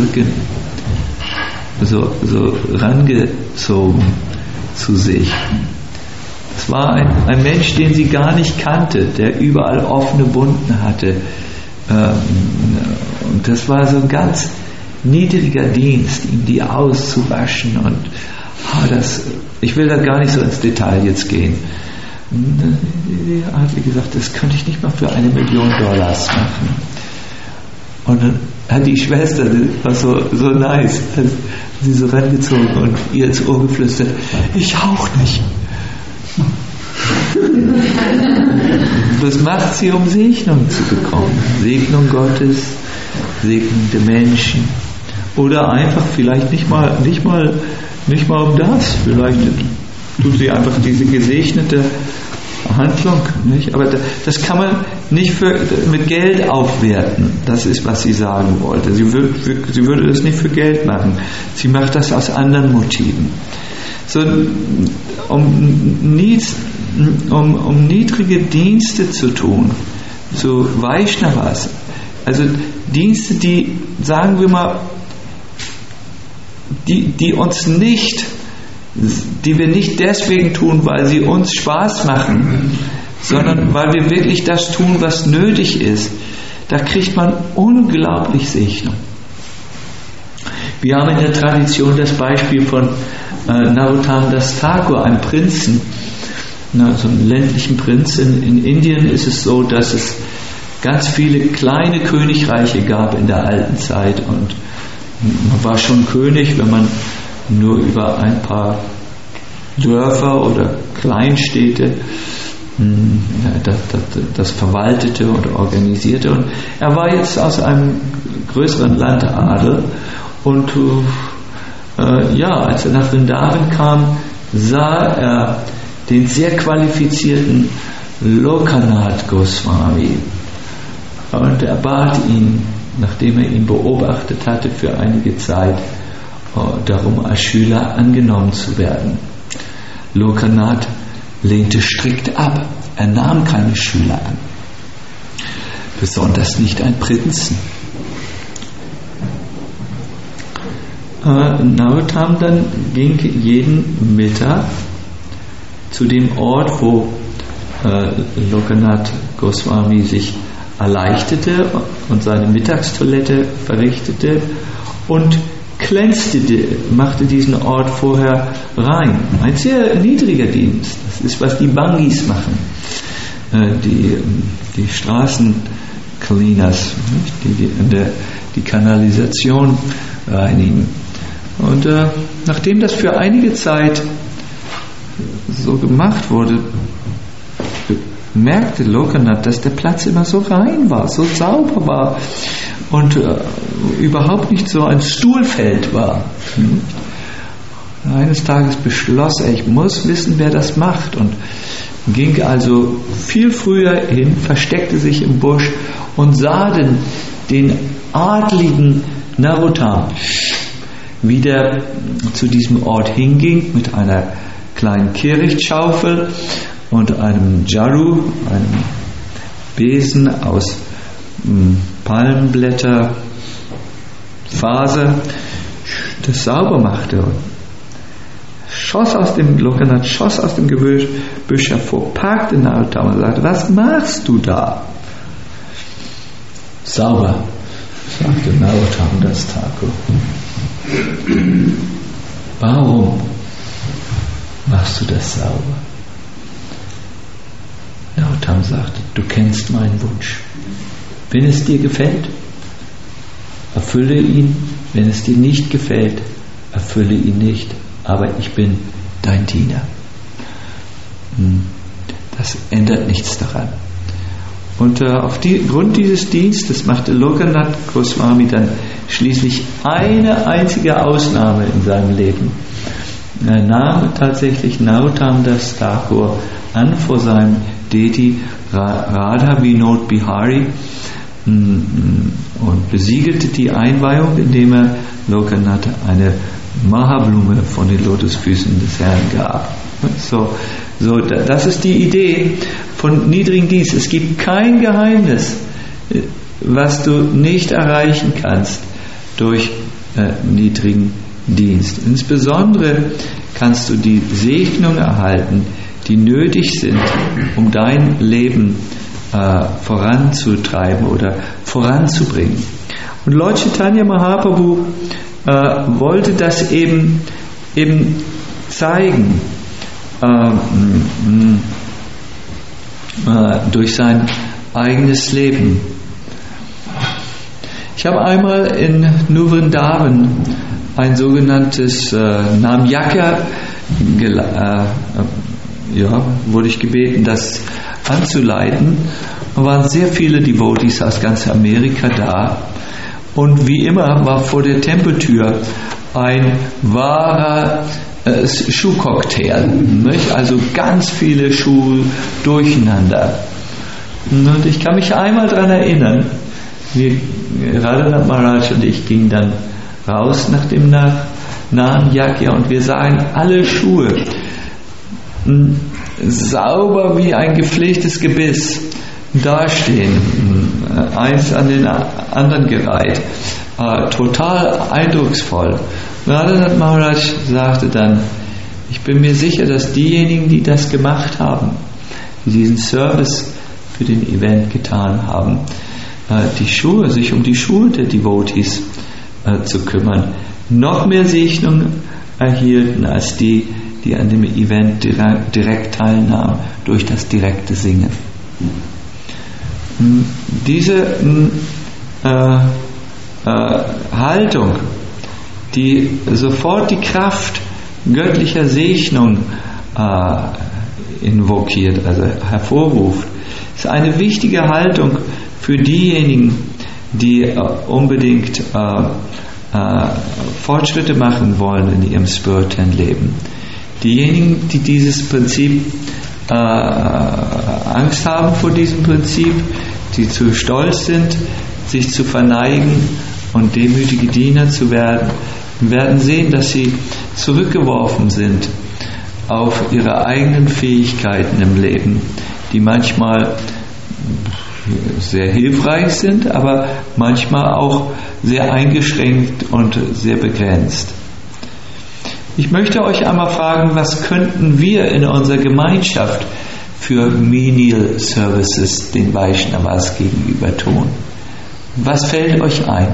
so rangezogen zu sich. Es war ein Mensch, den sie gar nicht kannte, der überall offene Wunden hatte. Und das war so ein ganz niedriger Dienst, ihm die auszuwaschen. Und ich will da gar nicht so ins Detail jetzt gehen. Die hat wie gesagt, das könnte ich nicht mal für $1 Million machen. Und dann hat die Schwester, das war so nice, hat sie so rangezogen und ihr ins Ohr geflüstert, ich auch nicht. Was macht sie, um Segnung zu bekommen? Segnung Gottes, Segnung der Menschen. Oder einfach vielleicht nicht mal um das. Vielleicht tut sie einfach diese gesegnete Handlung, nicht? Aber das kann man nicht mit Geld aufwerten. Das ist, was sie sagen wollte. Sie würde das nicht für Geld machen. Sie macht das aus anderen Motiven. So, um niedrige Dienste zu tun, zu Vaishnavas, also Dienste, die, sagen wir mal, die wir nicht deswegen tun, weil sie uns Spaß machen, sondern weil wir wirklich das tun, was nötig ist, da kriegt man unglaublich Segnung. Wir haben in der Tradition das Beispiel von Narottam Das Thakur, einem Prinzen, so einen ländlichen Prinzen. In Indien ist es so, dass es ganz viele kleine Königreiche gab in der alten Zeit und man war schon König, wenn man nur über ein paar Dörfer oder Kleinstädte das verwaltete und organisierte. Und er war jetzt aus einem größeren Landadel und als er nach Vrindavan kam, sah er den sehr qualifizierten Lokanath Goswami und er bat ihn, nachdem er ihn beobachtet hatte für einige Zeit, darum als Schüler angenommen zu werden. Lokanath lehnte strikt ab. Er nahm keine Schüler an. Besonders nicht ein Prinzen. Narottam dann ging jeden Mittag zu dem Ort, wo Lokanath Goswami sich erleichterte und seine Mittagstoilette verrichtete und machte diesen Ort vorher rein. Ein sehr niedriger Dienst. Das ist, was die Bangis machen. Die Straßencleaners, die Kanalisation reinigen. Und nachdem das für einige Zeit so gemacht wurde, merkte Lokanath, dass der Platz immer so rein war, so sauber war und überhaupt nicht so ein Stuhlfeld war. Eines Tages beschloss er, ich muss wissen, wer das macht, und ging also viel früher hin, versteckte sich im Busch und sah den adligen Narottam, wie der zu diesem Ort hinging mit einer kleinen Kehrichtschaufel und einem Jaru, einem Besen aus Palmblätter, Faser, das sauber machte. Lokanath schoss aus dem Gebüsch hervor, packte Narottam und sagte: Was machst du da? Sauber, sagte Narottam Das Thakur. Warum machst du das sauber? Narottam sagte: Du kennst meinen Wunsch. Wenn es dir gefällt, erfülle ihn. Wenn es dir nicht gefällt, erfülle ihn nicht. Aber ich bin dein Diener. Das ändert nichts daran. Und Grund dieses Dienstes machte Lokanath Goswami dann schließlich eine einzige Ausnahme in seinem Leben. Er nahm tatsächlich Narottam Das Thakur an vor seinem Deity Radha Vinod Bihari und besiegelte die Einweihung, indem er Lokanath eine Mahablume von den Lotusfüßen des Herrn gab. Das ist die Idee von niedrigen Dienst. Es gibt kein Geheimnis, was du nicht erreichen kannst durch niedrigen Dienst. Insbesondere kannst du die Segnungen erhalten, die nötig sind, um dein Leben voranzutreiben oder voranzubringen. Und Lord Chaitanya Mahaprabhu wollte das eben zeigen durch sein eigenes Leben. Ich habe einmal in Vrindavan ein sogenanntes Namyajna, wurde ich gebeten, das anzuleiten. Da waren sehr viele Devotees aus ganz Amerika da. Und wie immer war vor der Tempeltür ein wahrer Schuhcocktail. Also ganz viele Schuhe durcheinander. Und ich kann mich einmal daran erinnern, Radhanath Maharaj und ich gingen dann raus nach dem nahen Yajna und wir sahen alle Schuhe sauber wie ein gepflegtes Gebiss dastehen, eins an den anderen gereiht, total eindrucksvoll. Radhanath Maharaj sagte dann: Ich bin mir sicher, dass diejenigen, die das gemacht haben, die diesen Service für den Event getan haben, sich um die Schuhe der Devotees zu kümmern, noch mehr Segnung erhielten als die, die an dem Event direkt teilnahmen, durch das direkte Singen. Diese Haltung, die sofort die Kraft göttlicher Segnung invokiert, also hervorruft, ist eine wichtige Haltung für diejenigen, die unbedingt Fortschritte machen wollen in ihrem spirituellen Leben. Diejenigen, die dieses Prinzip Angst haben vor diesem Prinzip, die zu stolz sind, sich zu verneigen und demütige Diener zu werden, werden sehen, dass sie zurückgeworfen sind auf ihre eigenen Fähigkeiten im Leben, die manchmal sehr hilfreich sind, aber manchmal auch sehr eingeschränkt und sehr begrenzt. Ich möchte euch einmal fragen, was könnten wir in unserer Gemeinschaft für Menial Services den Vaishnavas gegenüber tun? Was fällt euch ein?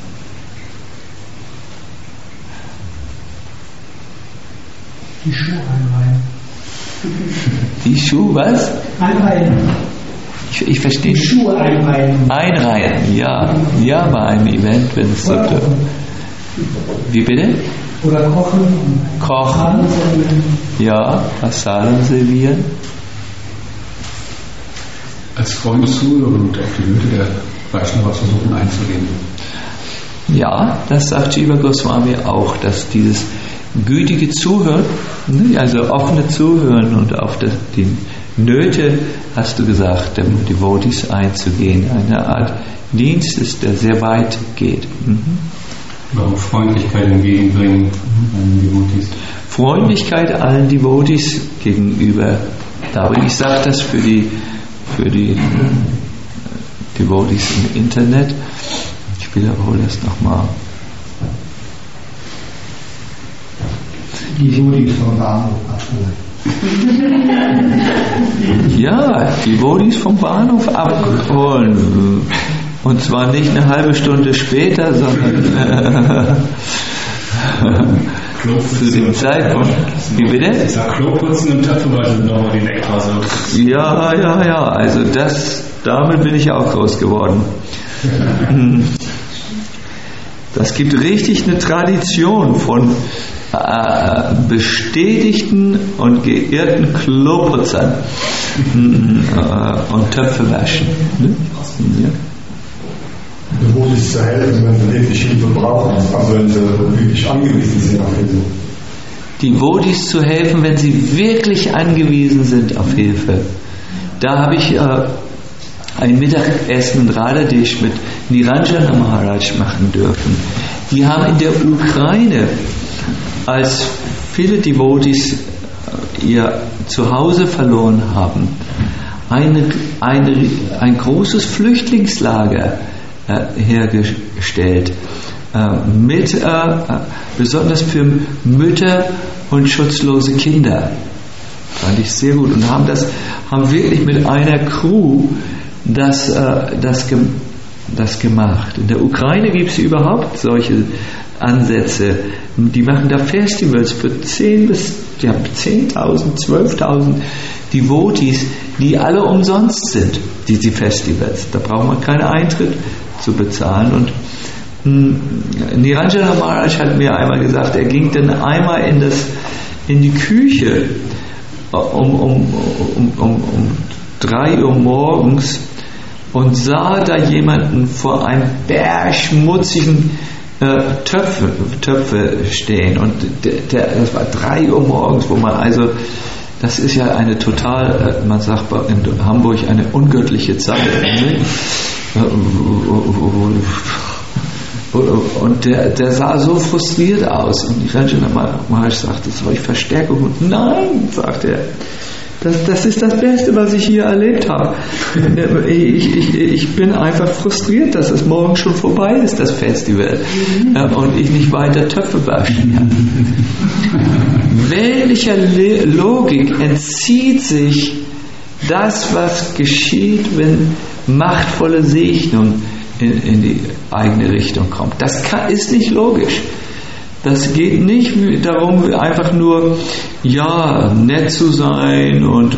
Die Schuhe einreihen. Die Schuhe was? Einreihen. Ich verstehe. Die Schuhe einreihen. Einreihen, ja. Ja, bei einem Event, wenn es so. Wie bitte? Oder kochen. Kochen. Ja, Prasadam servieren. Als Freund zuhören und auf die Nöte der Vaishnavas versuchen einzugehen. Ja, das sagt Jiva Goswami auch, dass dieses gütige Zuhören, also offene Zuhören und auf die Nöte, hast du gesagt, der Devotees einzugehen, eine Art Dienst ist, der sehr weit geht. Auch Freundlichkeit entgegenbringen allen Devotees. Freundlichkeit allen Devotees gegenüber. Aber ich sage das für die Devotees im Internet. Ich wiederhole das nochmal. Die Devotees vom Bahnhof abholen. Ja, die Devotees vom Bahnhof abholen. Und zwar nicht eine halbe Stunde später, sondern zu dem Zeitpunkt. Wie bitte? Ich sag Kloputzen und Töpfewaschen nochmal die Nektarse. Ja, also damit bin ich auch groß geworden. Das gibt richtig eine Tradition von bestätigten und geirrten Kloputzern und Töpfewaschen. Ja. Devotees zu helfen, wenn sie wirklich Hilfe brauchen, also wenn sie wirklich angewiesen sind auf Hilfe. Devotees zu helfen, wenn sie wirklich angewiesen sind auf Hilfe. Da habe ich ein Mittagessen in Radhadesh mit Niranjana Maharaj machen dürfen. Die haben in der Ukraine, als viele Devotees ihr Zuhause verloren haben, ein großes Flüchtlingslager hergestellt, besonders für Mütter und schutzlose Kinder. Fand ich sehr gut und haben wirklich mit einer Crew das gemacht. In der Ukraine gibt es überhaupt solche Ansätze. Die machen da Festivals für 10.000, 12.000 Devotees, die alle umsonst sind, diese Festivals. Da braucht man keinen Eintritt zu bezahlen. Und Niranjana Maharaj hat mir einmal gesagt, er ging dann einmal in die Küche um 3 Uhr morgens und sah da jemanden vor einem Berg schmutzigen Töpfe stehen. Und das war 3 Uhr morgens, wo man das ist ja eine total, man sagt in Hamburg, eine ungöttliche Zeit. Und der sah so frustriert aus. Und ich sagte, soll ich Verstärkung? Und nein, sagte er. Das ist das Beste, was ich hier erlebt habe. Ich bin einfach frustriert, dass es morgen schon vorbei ist, das Festival, und ich nicht weiter Töpfe waschen kann. Welcher Logik entzieht sich das, was geschieht, wenn machtvolle Segnung in die eigene Richtung kommt? Das ist nicht logisch. Das geht nicht darum, einfach nur nett zu sein und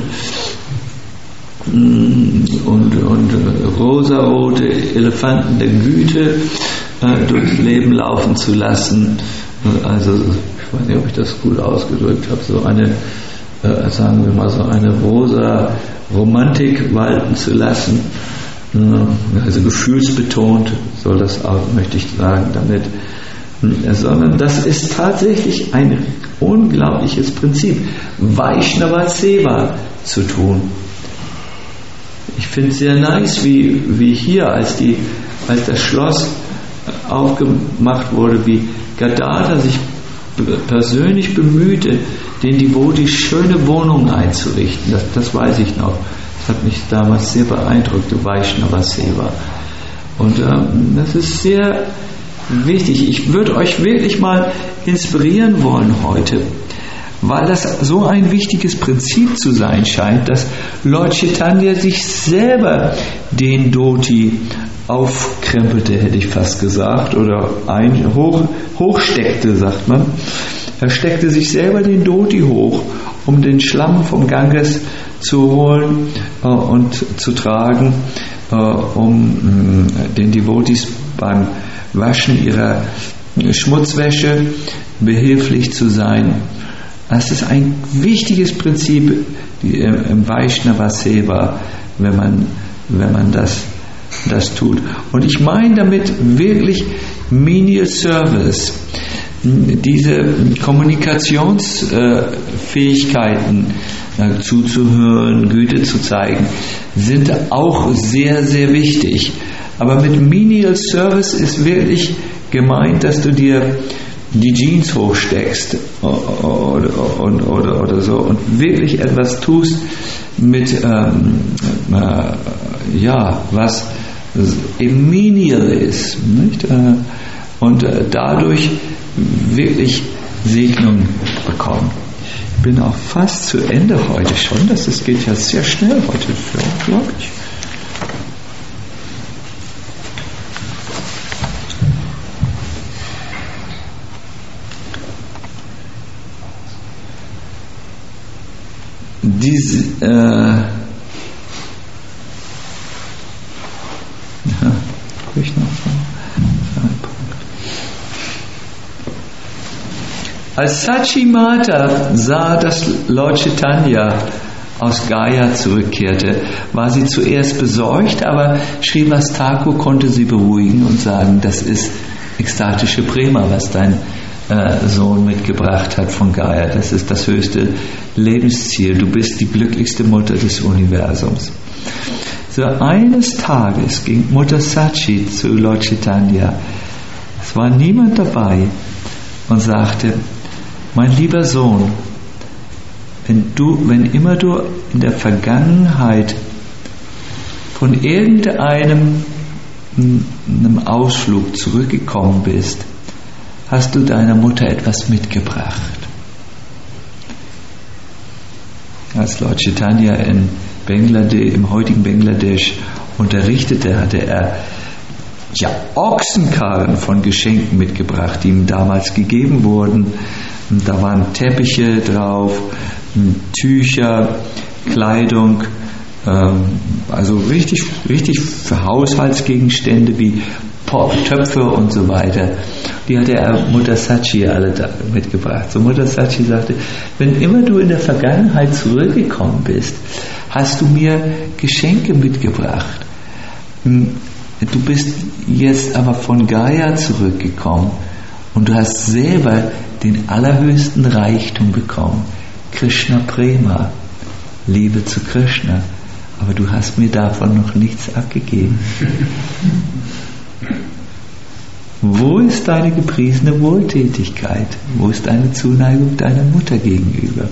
rosarote Elefanten der Güte durchs Leben laufen zu lassen. Also ich weiß nicht, ob ich das gut ausgedrückt habe, so eine, sagen wir mal, so eine rosa Romantik walten zu lassen. Also gefühlsbetont soll das auch, möchte ich sagen, damit. Sondern das ist tatsächlich ein unglaubliches Prinzip, Vaishnava Seva zu tun. Ich finde es sehr nice, wie hier, als das Schloss aufgemacht wurde, wie Gadadhar sich persönlich bemühte, den Devotis schöne Wohnungen einzurichten. Das weiß ich noch. Das hat mich damals sehr beeindruckt, Vaishnava Seva. Und das ist sehr wichtig. Ich würde euch wirklich mal inspirieren wollen heute, weil das so ein wichtiges Prinzip zu sein scheint, dass Lord Chaitanya sich selber den Dhoti aufkrempelte, hätte ich fast gesagt, oder hochsteckte, sagt man. Er steckte sich selber den Dhoti hoch, um den Schlamm vom Ganges zu holen und zu tragen, um den Devotis beim Waschen ihrer Schmutzwäsche behilflich zu sein. Das ist ein wichtiges Prinzip im Vaishnava Seva, wenn man das tut. Und ich meine damit wirklich Menial Service. Diese Kommunikationsfähigkeiten, zuzuhören, Güte zu zeigen, sind auch sehr, sehr wichtig. Aber mit Menial Service ist wirklich gemeint, dass du dir die Jeans hochsteckst oder so und wirklich etwas tust mit was eben menial ist, nicht? Und dadurch wirklich Segnung bekommen. Ich bin auch fast zu Ende heute schon. Das geht ja sehr schnell heute für uns, glaube ich. Als Sachi Mata sah, dass Lord Chaitanya aus Gaya zurückkehrte, war sie zuerst besorgt, aber Srivas Thakur konnte sie beruhigen und sagen, das ist ekstatische Prema, was dein Sohn mitgebracht hat von Gaya. Das ist das höchste Lebensziel. Du bist die glücklichste Mutter des Universums. So eines Tages ging Mutter Sachi zu Lord Chaitanya. Es war niemand dabei und sagte, mein lieber Sohn, wenn immer du in der Vergangenheit von irgendeinem Ausflug zurückgekommen bist, hast du deiner Mutter etwas mitgebracht. Als Lord Chaitanya in Bangladesch, im heutigen Bangladesch unterrichtete, hatte er Ochsenkarren von Geschenken mitgebracht, die ihm damals gegeben wurden. Und da waren Teppiche drauf, Tücher, Kleidung, also richtig für Haushaltsgegenstände wie Töpfe und so weiter. Die hatte er Mutter Sachi alle mitgebracht. So Mutter Sachi sagte, wenn immer du in der Vergangenheit zurückgekommen bist, hast du mir Geschenke mitgebracht. Du bist jetzt aber von Gaya zurückgekommen und du hast selber den allerhöchsten Reichtum bekommen. Krishna Prema, Liebe zu Krishna. Aber du hast mir davon noch nichts abgegeben. Wo ist deine gepriesene Wohltätigkeit? Wo ist deine Zuneigung deiner Mutter gegenüber?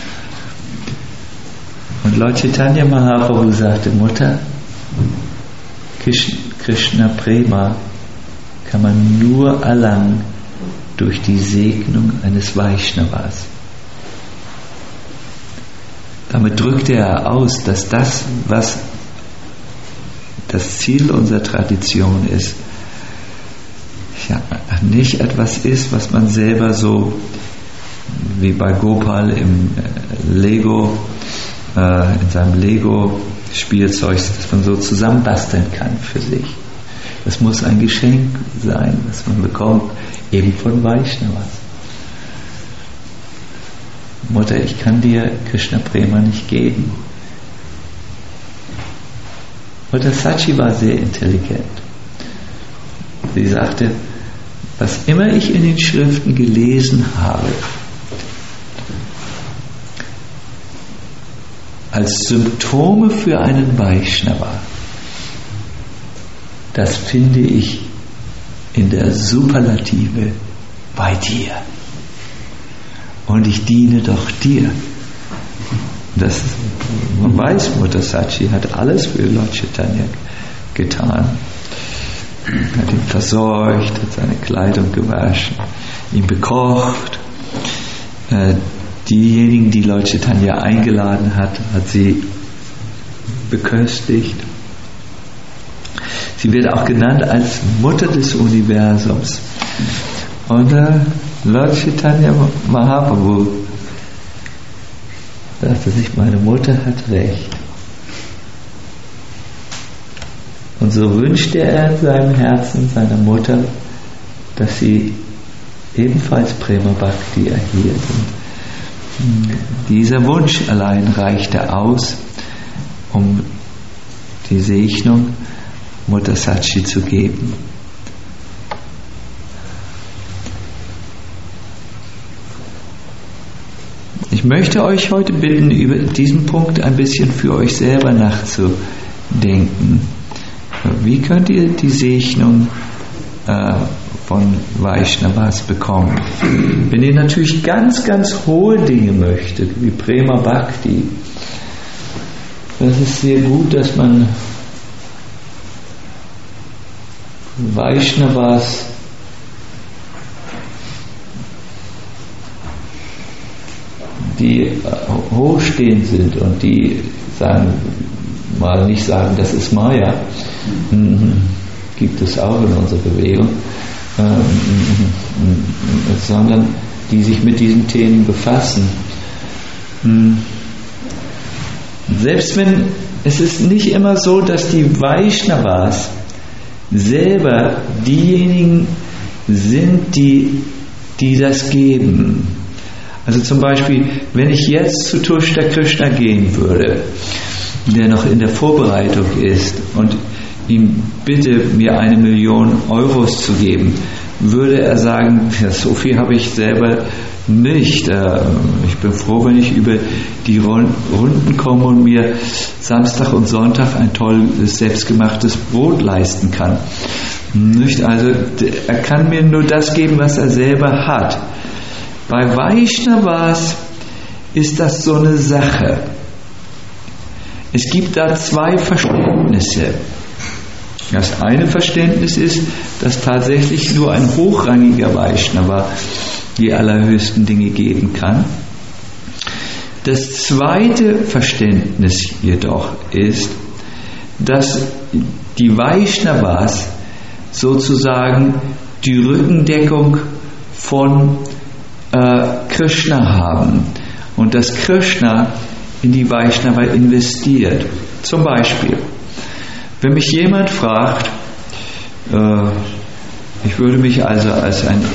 Und Lord Chaitanya Mahaprabhu sagte, Mutter, Krishna Prema kann man nur erlangen durch die Segnung eines Vaishnavas. Damit drückte er aus, dass das, was das Ziel unserer Tradition ist, nicht etwas ist, was man selber so wie bei Gopal im Lego, in seinem Lego-Spielzeug, das man so zusammenbasteln kann für sich. Das muss ein Geschenk sein, das man bekommt, eben von Vaishnavas. Mutter, ich kann dir Krishna Prema nicht geben. Mutter Sachi war sehr intelligent. Sie sagte, was immer ich in den Schriften gelesen habe, als Symptome für einen Vaishnava, das finde ich in der Superlative bei dir. Und ich diene doch dir. Das, man weiß, Mutter Sachi hat alles für Lord Chaitanya getan. Hat ihn versorgt, hat seine Kleidung gewaschen, ihn bekocht. Diejenigen, die Lord Chaitanya eingeladen hat, hat sie beköstigt. Sie wird auch genannt als Mutter des Universums. Und Lord Chaitanya Mahaprabhu dachte sich, meine Mutter hat recht. Und so wünschte er in seinem Herzen seiner Mutter, dass sie ebenfalls Prema Bhakti erhielt. Und dieser Wunsch allein reichte aus, um die Segnung Mutter Sachi zu geben. Ich möchte euch heute bitten, über diesen Punkt ein bisschen für euch selber nachzudenken. Wie könnt ihr die Segnung von Vaishnavas bekommen? Wenn ihr natürlich ganz, ganz hohe Dinge möchtet, wie Prema Bhakti, das ist sehr gut, dass man Vaishnavas die hochstehend sind und die nicht sagen, das ist Maya, gibt es auch in unserer Bewegung, sondern die sich mit diesen Themen befassen. Selbst wenn es ist nicht immer so, dass die Vaishnavas selber diejenigen sind, die das geben. Also zum Beispiel, wenn ich jetzt zu Tushta Krishna gehen würde, der noch in der Vorbereitung ist, und ihm bitte, mir 1 Million Euros zu geben, würde er sagen, ja, so viel habe ich selber nicht. Ich bin froh, wenn ich über die Runden komme und mir Samstag und Sonntag ein tolles, selbstgemachtes Brot leisten kann. Nicht? Also er kann mir nur das geben, was er selber hat. Bei Vaishnavas ist das so eine Sache. Es gibt da 2 Verständnisse. Das eine Verständnis ist, dass tatsächlich nur ein hochrangiger Vaishnava die allerhöchsten Dinge geben kann. Das zweite Verständnis jedoch ist, dass die Vaishnavas sozusagen die Rückendeckung von Krishna haben und dass Krishna in die Vaishnava investiert. Zum Beispiel, wenn mich jemand fragt, ich würde mich also als einen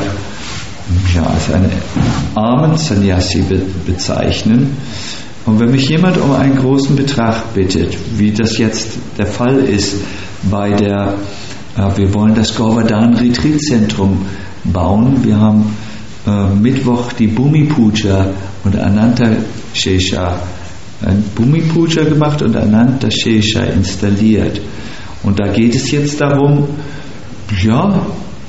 armen Sannyasi bezeichnen, und wenn mich jemand um einen großen Betrag bittet, wie das jetzt der Fall ist wir wollen das Govardhan Retreat Zentrum bauen, wir haben Mittwoch die Bhumi Puja und Ananta Shesha, Bhumi Puja gemacht und Ananta Shesha installiert. Und da geht es jetzt darum, ich will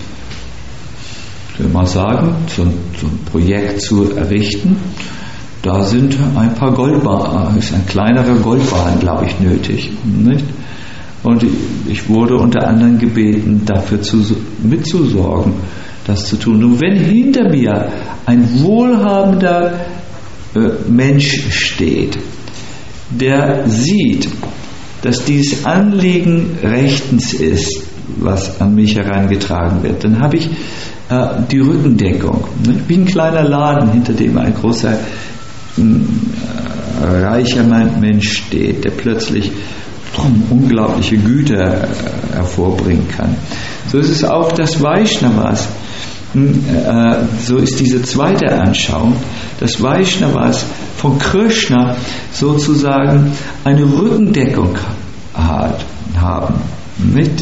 mal sagen, so ein Projekt zu errichten. Da sind ein paar Goldbarren, ist ein kleinerer Goldbarren, glaube ich, nötig. Nicht? Und ich wurde unter anderem gebeten, dafür mitzusorgen, das zu tun. Und wenn hinter mir ein wohlhabender Mensch steht, der sieht, dass dieses Anliegen rechtens ist, was an mich herangetragen wird. Dann habe ich die Rückendeckung. Wie ein kleiner Laden, hinter dem ein großer, reicher Mensch steht, der plötzlich unglaubliche Güter hervorbringen kann. So ist es auch das Vaishnavas. So ist diese zweite Anschauung, dass Vaishnavas von Krishna sozusagen eine Rückendeckung haben, mit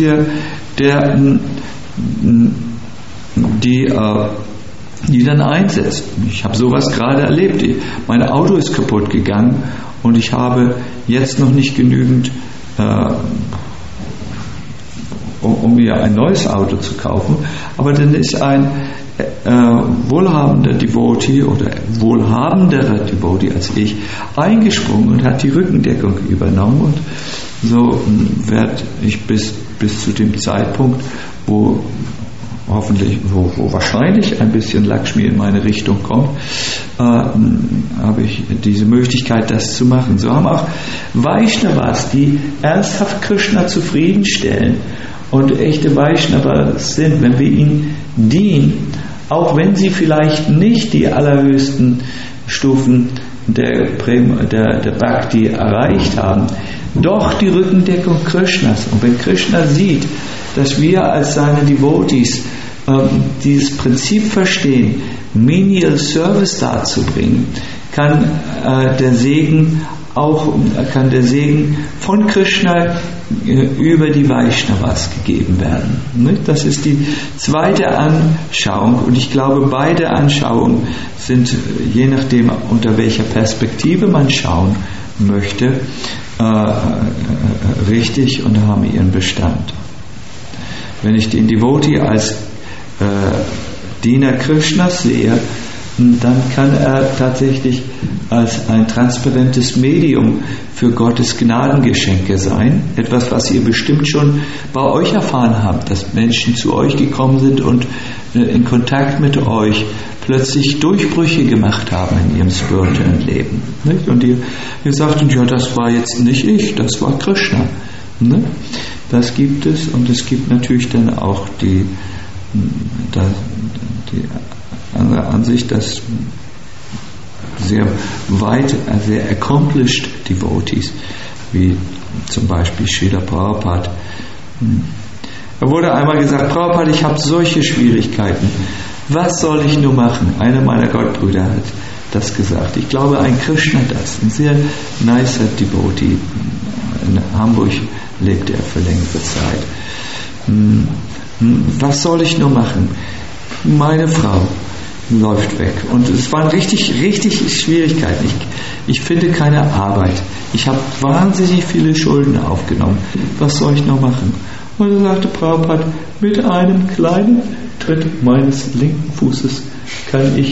die dann einsetzt. Ich habe sowas gerade erlebt. Mein Auto ist kaputt gegangen und ich habe jetzt noch nicht genügend, um mir ein neues Auto zu kaufen. Aber dann ist ein wohlhabenderer Devotee als ich eingesprungen und hat die Rückendeckung übernommen. Und so werde ich bis zu dem Zeitpunkt, wo wahrscheinlich ein bisschen Lakshmi in meine Richtung kommt, habe ich diese Möglichkeit, das zu machen. So haben auch Vaishnavas, die ernsthaft Krishna zufriedenstellen und echte Vaishnavas sind, wenn wir ihnen dienen, auch wenn sie vielleicht nicht die allerhöchsten Stufen der Bhakti erreicht haben, doch die Rückendeckung Krishnas. Und wenn Krishna sieht, dass wir als seine Devotees dieses Prinzip verstehen, menial Service darzubringen, kann der Segen von Krishna über die Vaishnavas gegeben werden. Das ist die zweite Anschauung und ich glaube, beide Anschauungen sind, je nachdem unter welcher Perspektive man schauen möchte, richtig und haben ihren Bestand. Wenn ich den Devotee als Diener Krishnas sehe, dann kann er tatsächlich als ein transparentes Medium für Gottes Gnadengeschenke sein. Etwas, was ihr bestimmt schon bei euch erfahren habt, dass Menschen zu euch gekommen sind und in Kontakt mit euch plötzlich Durchbrüche gemacht haben in ihrem spirituellen Leben. Und ihr sagt, ja, das war jetzt nicht ich, das war Krishna. Das gibt es und es gibt natürlich dann auch die andere Ansicht, dass sehr accomplished Devotees, wie zum Beispiel Srila Prabhupada. Er wurde einmal gesagt, Prabhupada, ich habe solche Schwierigkeiten. Was soll ich nur machen? Einer meiner Gottbrüder hat das gesagt. Ich glaube, ein Krishnadas, ein sehr nicer Devotee. In Hamburg lebte er für längere Zeit. Was soll ich nur machen? Meine Frau läuft weg. Und es waren richtig Schwierigkeiten. Ich finde keine Arbeit. Ich habe wahnsinnig viele Schulden aufgenommen. Was soll ich noch machen? Und er sagte Prabhupada, mit einem kleinen Tritt meines linken Fußes kann ich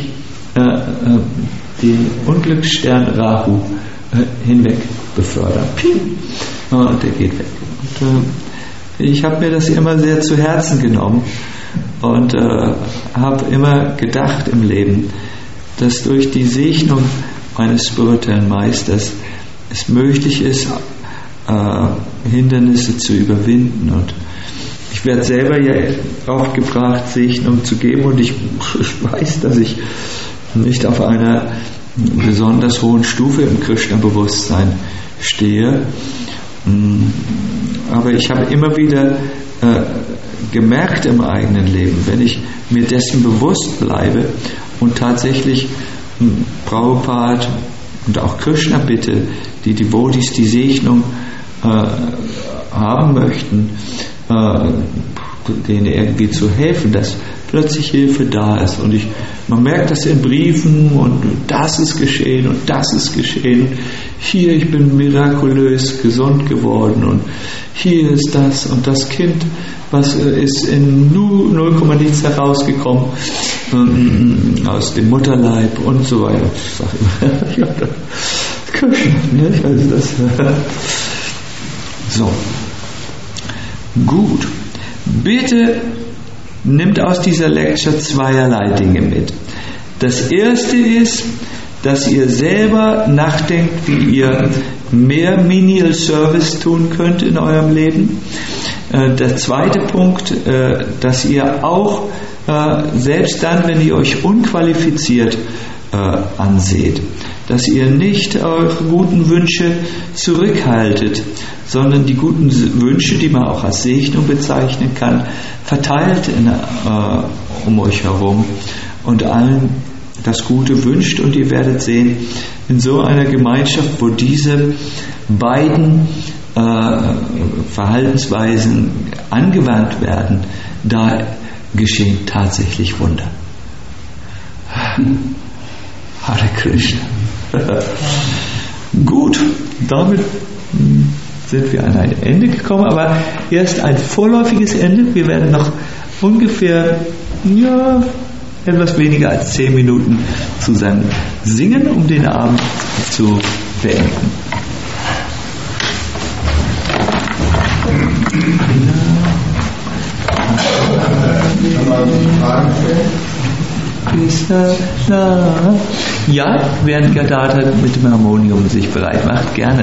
den Unglücksstern Rahu hinweg befördern. Und der geht weg. Und ich habe mir das immer sehr zu Herzen genommen und habe immer gedacht im Leben, dass durch die Segnung meines spirituellen Meisters es möglich ist, Hindernisse zu überwinden. Und ich werde selber ja oft gefragt, Segnung zu geben, und ich weiß, dass ich nicht auf einer besonders hohen Stufe im Krishna-Bewusstsein stehe. Aber ich habe immer wieder gemerkt im eigenen Leben, wenn ich mir dessen bewusst bleibe und tatsächlich Prabhupada und auch Krishna bitte, die Devotees die Segnung haben möchten, denen irgendwie zu helfen, dass plötzlich Hilfe da ist. Und man merkt das in Briefen, und das ist geschehen und das ist geschehen. Hier, ich bin mirakulös gesund geworden, und hier ist das und das Kind, was ist in 0, nichts herausgekommen aus dem Mutterleib und so weiter. Ich sage immer, ja, Kirchen, also das. So. Gut. Bitte nimmt aus dieser Lecture zweierlei Dinge mit. Das erste ist, dass ihr selber nachdenkt, wie ihr mehr Menial Service tun könnt in eurem Leben. der zweite Punkt, dass ihr auch, selbst dann, wenn ihr euch unqualifiziert anseht, dass ihr nicht eure guten Wünsche zurückhaltet, sondern die guten Wünsche, die man auch als Segnung bezeichnen kann, verteilt um euch herum und allen das Gute wünscht. Und ihr werdet sehen, in so einer Gemeinschaft, wo diese beiden Verhaltensweisen angewandt werden, da geschehen tatsächlich Wunder. Hare Krishna. Gut, damit sind wir an ein Ende gekommen, aber erst ein vorläufiges Ende. Wir werden noch ungefähr etwas weniger als 10 Minuten zusammen singen, um den Abend zu beenden. Kann man Fragen stellen? Ja, während Gadata mit dem Harmonium sich bereit macht, gerne.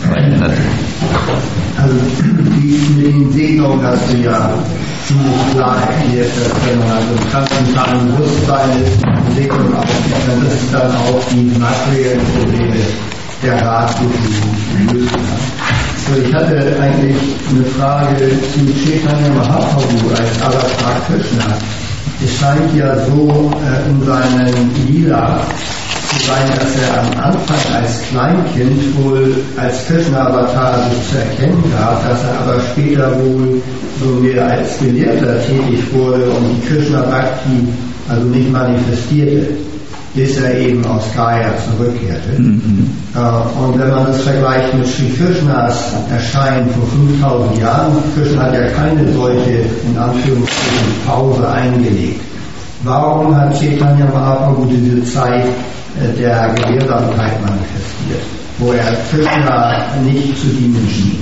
Also mit den Segnungen hast du ja ziemlich klar erklärt, dass wenn man also im transzendentalen Bewusstsein ist, Segnung aufgibt, dann ist es dann auch die materiellen Probleme der Rat lösen kann. So, ich hatte eigentlich eine Frage zu Chaitanya Mahaprabhu als Avatar Krishna. Es scheint ja so in seinen Lila zu sein, dass er am Anfang als Kleinkind wohl als Krishna-Avatar sich zu erkennen gab, dass er aber später wohl so mehr als Gelehrter tätig wurde und die Krishna-Bhakti also nicht manifestierte, bis er eben aus Gaya zurückkehrte. Und wenn man das vergleicht mit Sri Krishnas Erscheinen vor 5000 Jahren, Krishna hat ja keine solche, in Anführungszeichen, Pause eingelegt. Warum hat Chaitanya Mahaprabhu diese Zeit der Gelehrsamkeit manifestiert, wo er Krishna nicht zu dienen schien?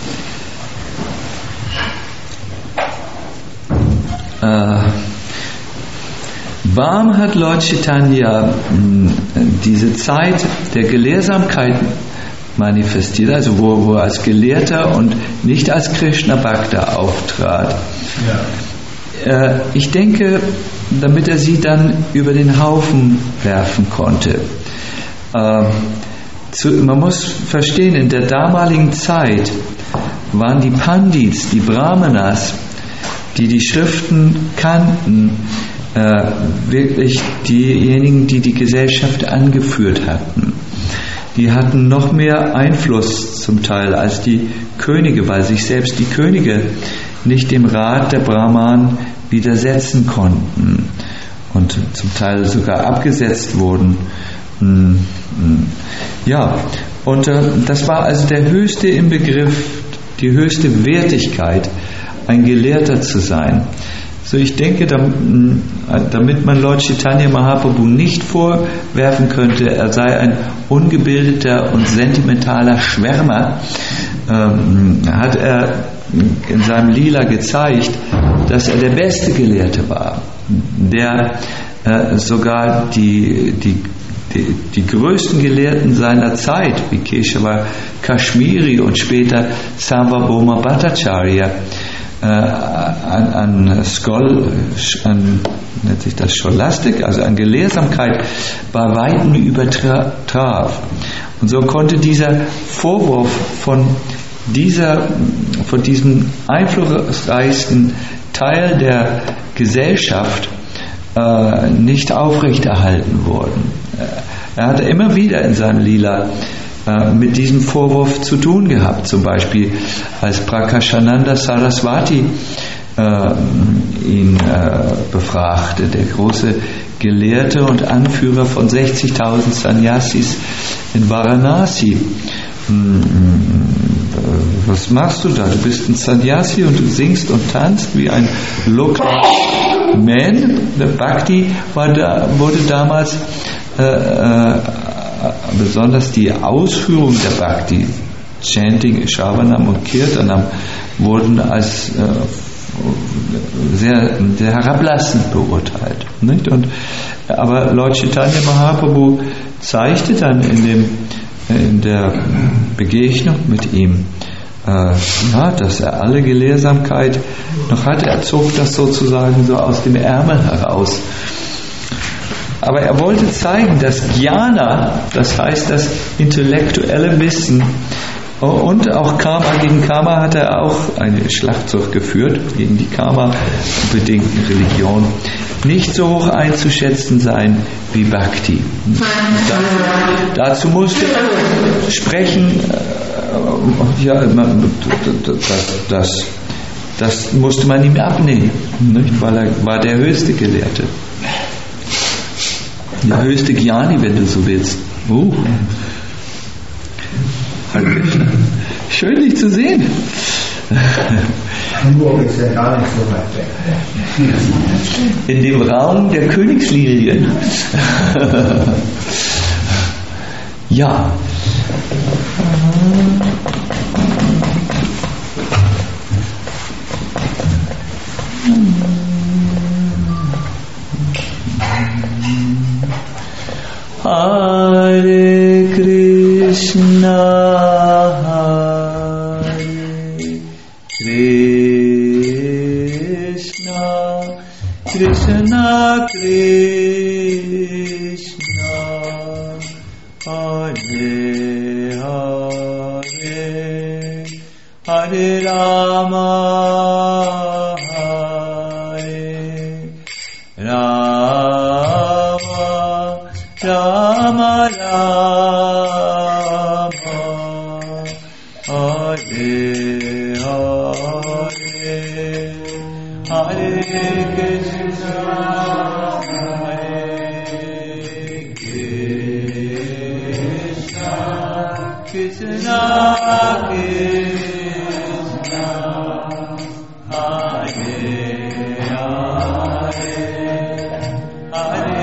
Warum hat Lord Chaitanya diese Zeit der Gelehrsamkeit manifestiert, also wo er als Gelehrter und nicht als Krishna Bhakta auftrat? Ja. Ich denke, damit er sie dann über den Haufen werfen konnte. Man muss verstehen, in der damaligen Zeit waren die Pandits, die Brahmanas, die Schriften kannten, wirklich diejenigen, die die Gesellschaft angeführt hatten. Die hatten noch mehr Einfluss zum Teil als die Könige, weil sich selbst die Könige nicht dem Rat der Brahmanen widersetzen konnten und zum Teil sogar abgesetzt wurden. Ja, und das war also der höchste im Begriff, die höchste Wertigkeit, ein Gelehrter zu sein. So, ich denke, damit man Lord Chaitanya Mahaprabhu nicht vorwerfen könnte, er sei ein ungebildeter und sentimentaler Schwärmer, hat er in seinem Lila gezeigt, dass er der beste Gelehrte war, der sogar die größten Gelehrten seiner Zeit, wie Keshava Kashmiri und später Sarvabhauma Bhattacharya, an nennt sich das Scholastik, also an Gelehrsamkeit bei Weitem übertraf. Und so konnte dieser Vorwurf von diesem einflussreichsten Teil der Gesellschaft nicht aufrechterhalten worden. Er hatte immer wieder in seinem Lila mit diesem Vorwurf zu tun gehabt, zum Beispiel als Prakashananda Saraswati ihn befragte, der große Gelehrte und Anführer von 60.000 Sannyasis in Varanasi. Was machst du da? Du bist ein Sannyasi und du singst und tanzt wie ein Lokal Man. Der Bhakti wurde damals besonders die Ausführung der Bhakti, Chanting, Shravanam und Kirtanam, wurden als sehr, sehr herablassend beurteilt. Nicht? Aber Lord Chaitanya Mahaprabhu zeigte dann in der Begegnung mit ihm, dass er alle Gelehrsamkeit noch hatte. Er zog das sozusagen so aus dem Ärmel heraus. Aber er wollte zeigen, dass Jnana, das heißt das intellektuelle Wissen, und auch Karma, gegen Karma hat er auch eine Schlacht geführt, gegen die Karma-bedingten Religionen, nicht so hoch einzuschätzen sein wie Bhakti. Dazu musste er sprechen, das musste man ihm abnehmen, nicht? Weil er war der höchste Gelehrte. Der höchste Jnani, wenn du so willst. Schön, dich zu sehen. Hamburg ist ja gar nicht so weit weg. In dem Raum der Königslilien. Ja. Hare Krishna, Hare Krishna, Krishna Krishna, Hare Hare, Hare Rama, Hare Rama, Rama Rama, Hare Hare, Hare Krishna, Hare Krishna, Krishna Krishna, Hare Hare, Hare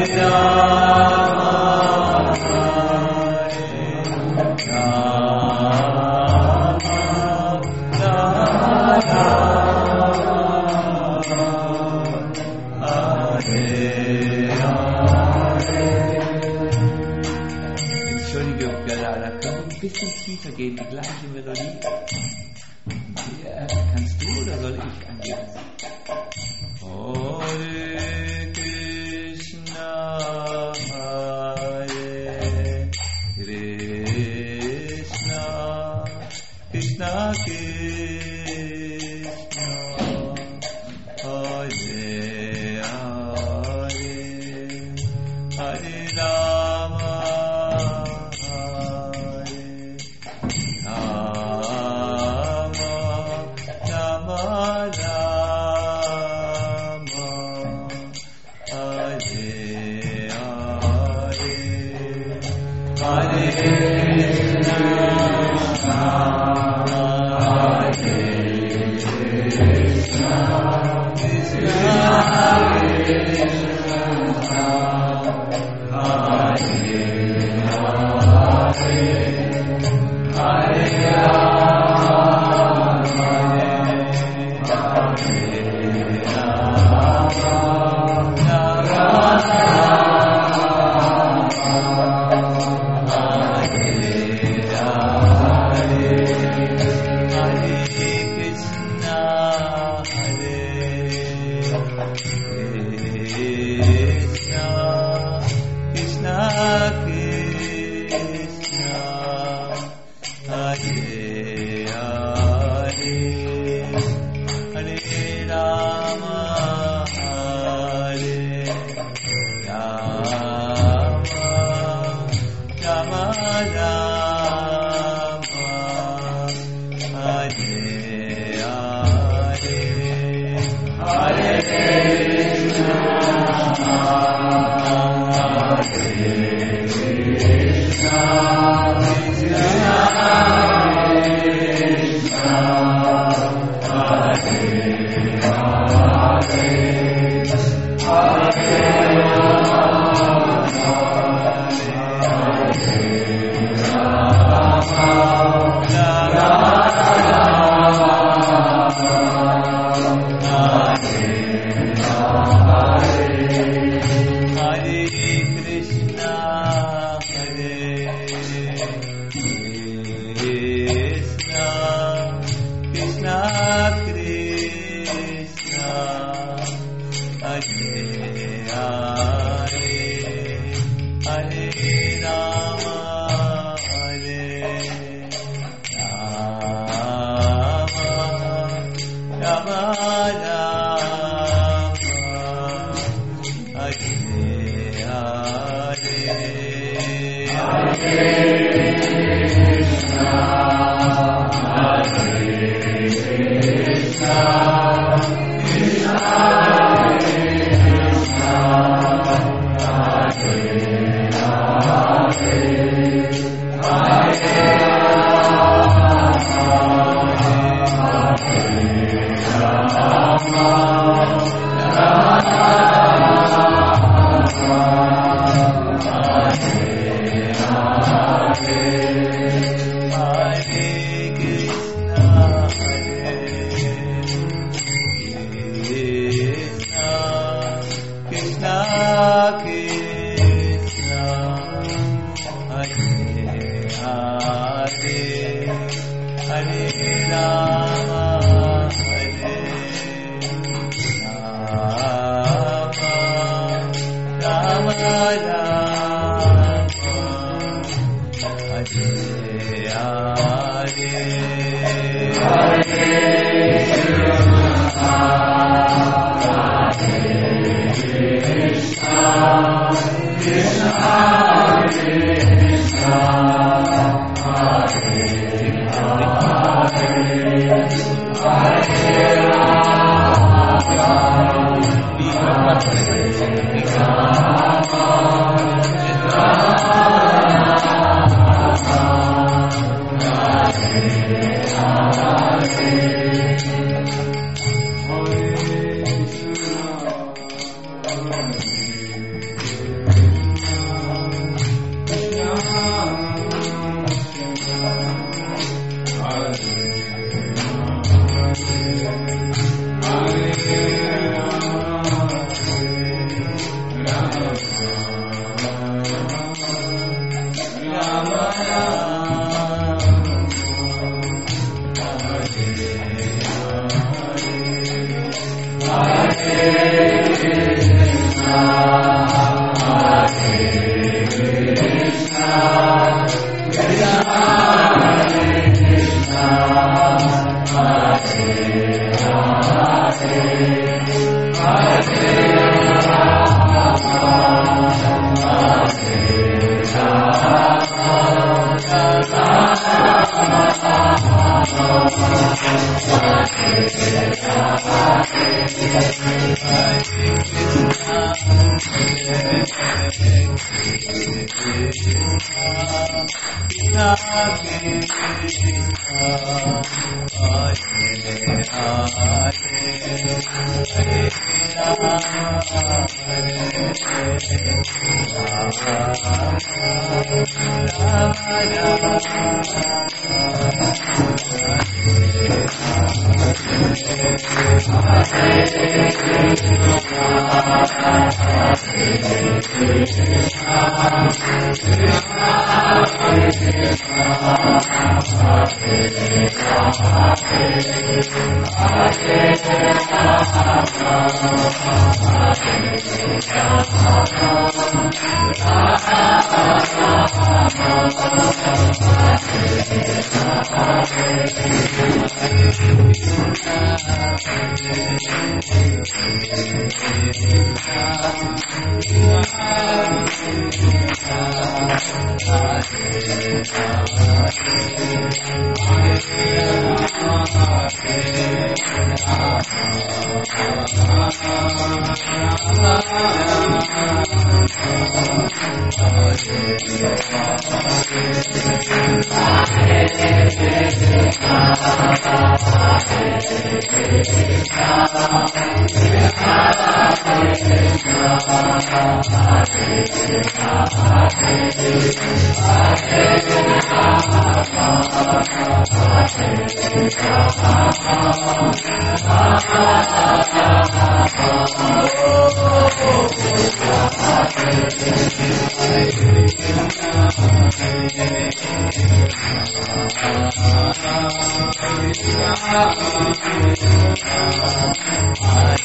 bisschen tiefer gehen, die gleiche Melodie. Kannst du oder soll ich angeben? Hare Krishna, Hare Krishna, Krishna Krishna, Hare Hare, Hare Rama, Hare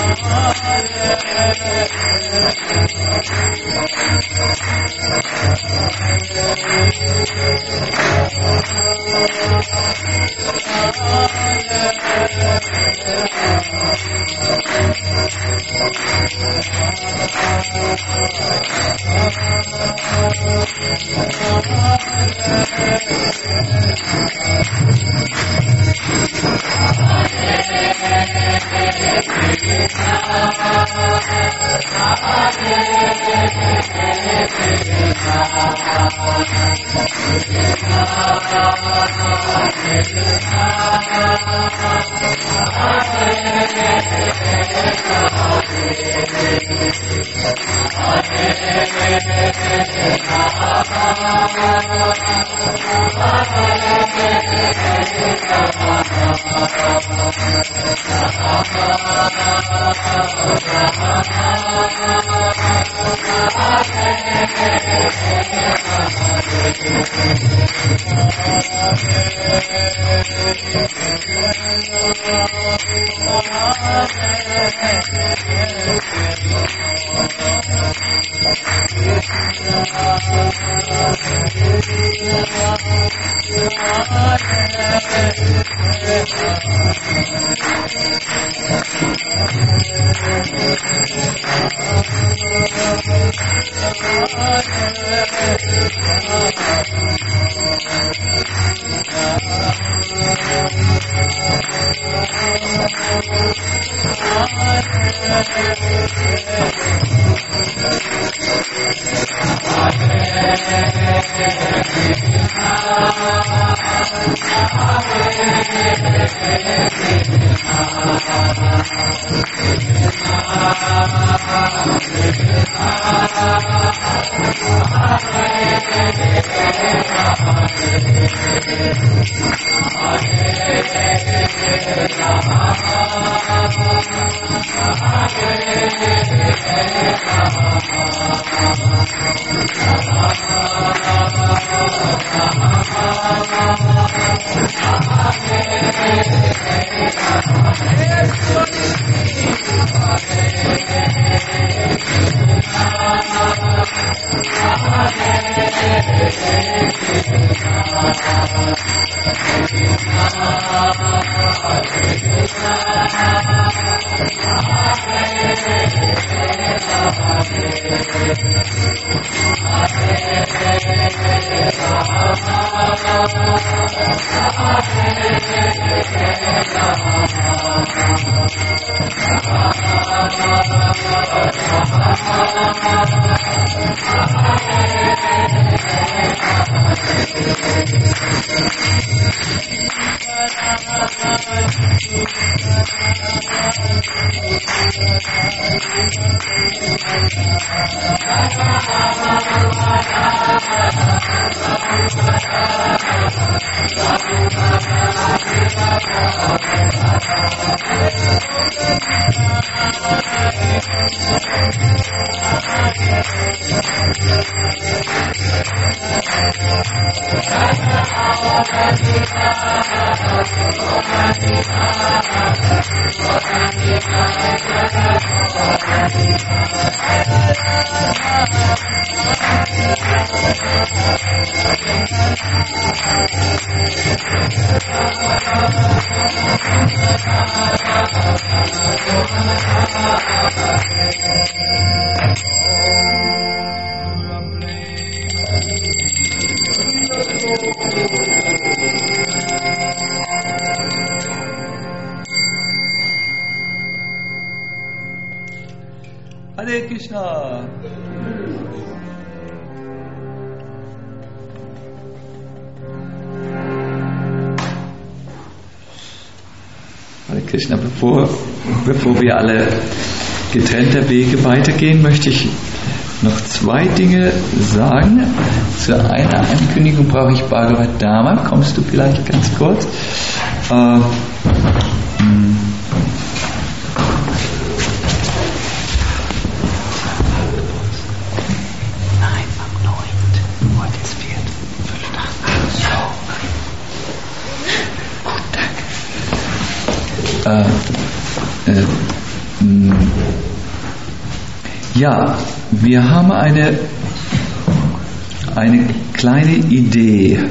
Hare Krishna. Hare Krishna. Bevor wir alle getrennter Wege weitergehen, möchte ich noch zwei Dinge sagen. Zu einer Ankündigung brauche ich Bhagavad Dharma. Kommst du vielleicht ganz kurz? Ja, wir haben eine kleine Idee,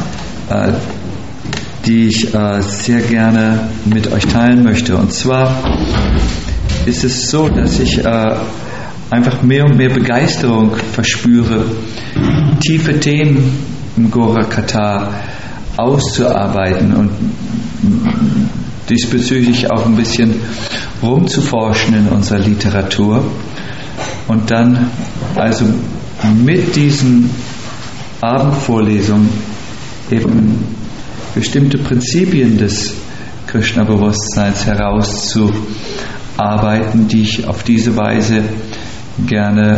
die ich sehr gerne mit euch teilen möchte. Und zwar ist es so, dass ich einfach mehr und mehr Begeisterung verspüre, tiefe Themen im Gora Katha auszuarbeiten und diesbezüglich auch ein bisschen rumzuforschen in unserer Literatur und dann also mit diesen Abendvorlesungen eben bestimmte Prinzipien des Krishna-Bewusstseins herauszuarbeiten, die ich auf diese Weise gerne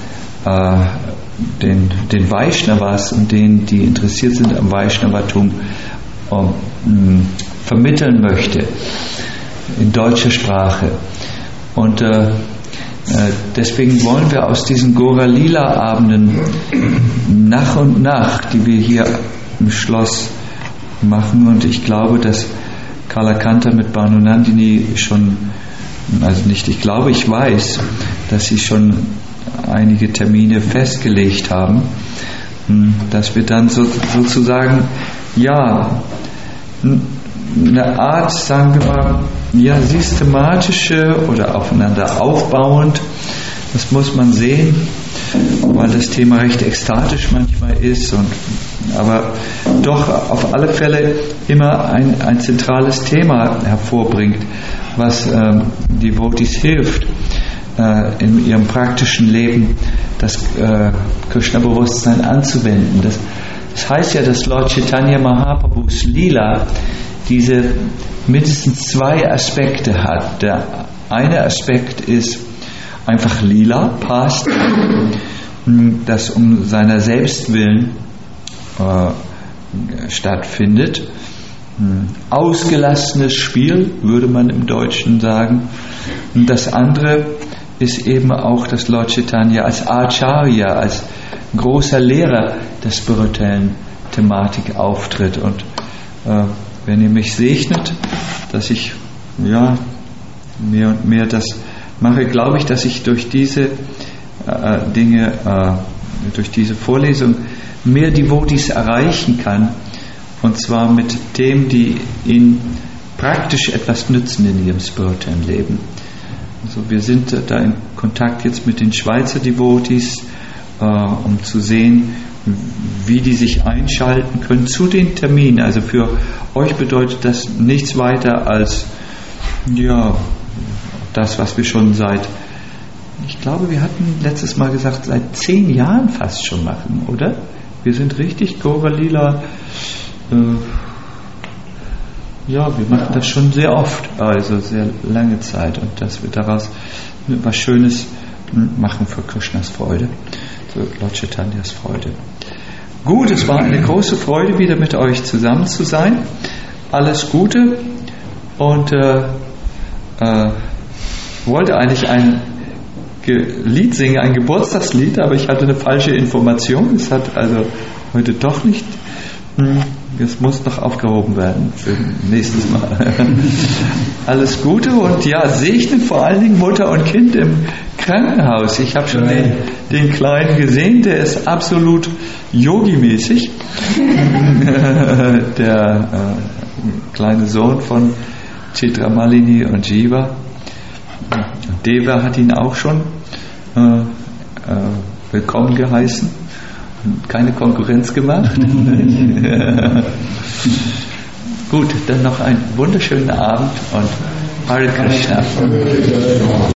den Vaishnavas und denen, die interessiert sind am Vaishnavatum, vermitteln möchte in deutscher Sprache. Und deswegen wollen wir aus diesen Gora-Lila-Abenden nach und nach, die wir hier im Schloss machen, und ich glaube, dass Kalakanta mit Bhanu Nandini schon, also nicht ich glaube, ich weiß, dass sie schon einige Termine festgelegt haben, dass wir dann sozusagen, ja, eine Art, sagen wir mal, ja, systematische oder aufeinander aufbauend, das muss man sehen, weil das Thema recht ekstatisch manchmal ist, aber doch auf alle Fälle immer ein zentrales Thema hervorbringt, was die Devotees hilft, in ihrem praktischen Leben das Krishna-Bewusstsein anzuwenden. Das heißt ja, dass Lord Chaitanya Mahaprabhus Lila diese mindestens zwei Aspekte hat. Der eine Aspekt ist einfach Lila, Past, das um seiner selbst willen stattfindet. Ausgelassenes Spiel, würde man im Deutschen sagen. Und das andere ist eben auch, dass Lord Chaitanya als Acharya, als großer Lehrer der spirituellen Thematik auftritt. Und wenn ihr mich segnet, dass ich mehr und mehr das mache, glaube ich, dass ich durch diese Dinge, durch diese Vorlesung mehr Devotees erreichen kann, und zwar mit Themen, die ihnen praktisch etwas nützen in ihrem spirituellen Leben. Also wir sind da in Kontakt jetzt mit den Schweizer Devotees, um zu sehen, wie die sich einschalten können zu den Terminen. Also für euch bedeutet das nichts weiter als das, was wir schon ich glaube, wir hatten letztes Mal gesagt, seit 10 Jahren fast schon machen, oder? Wir sind richtig Gora-Lila. Wir machen das schon sehr oft, also sehr lange Zeit, und dass wir daraus was Schönes machen für Krishnas Freude, für Lord Chaitanyas Freude. Gut, es war eine große Freude, wieder mit euch zusammen zu sein. Alles Gute, und wollte eigentlich ein Lied singen, ein Geburtstagslied, aber ich hatte eine falsche Information. Es hat also heute doch nicht. Es muss noch aufgehoben werden für nächstes Mal. Alles Gute, und segnen vor allen Dingen Mutter und Kind im Krankenhaus. Ich habe schon den Kleinen gesehen, der ist absolut yogi-mäßig. Der kleine Sohn von Chitramalini und Jiva. Deva hat ihn auch schon willkommen geheißen. Keine Konkurrenz gemacht. Gut, dann noch einen wunderschönen Abend und Hare Krishna.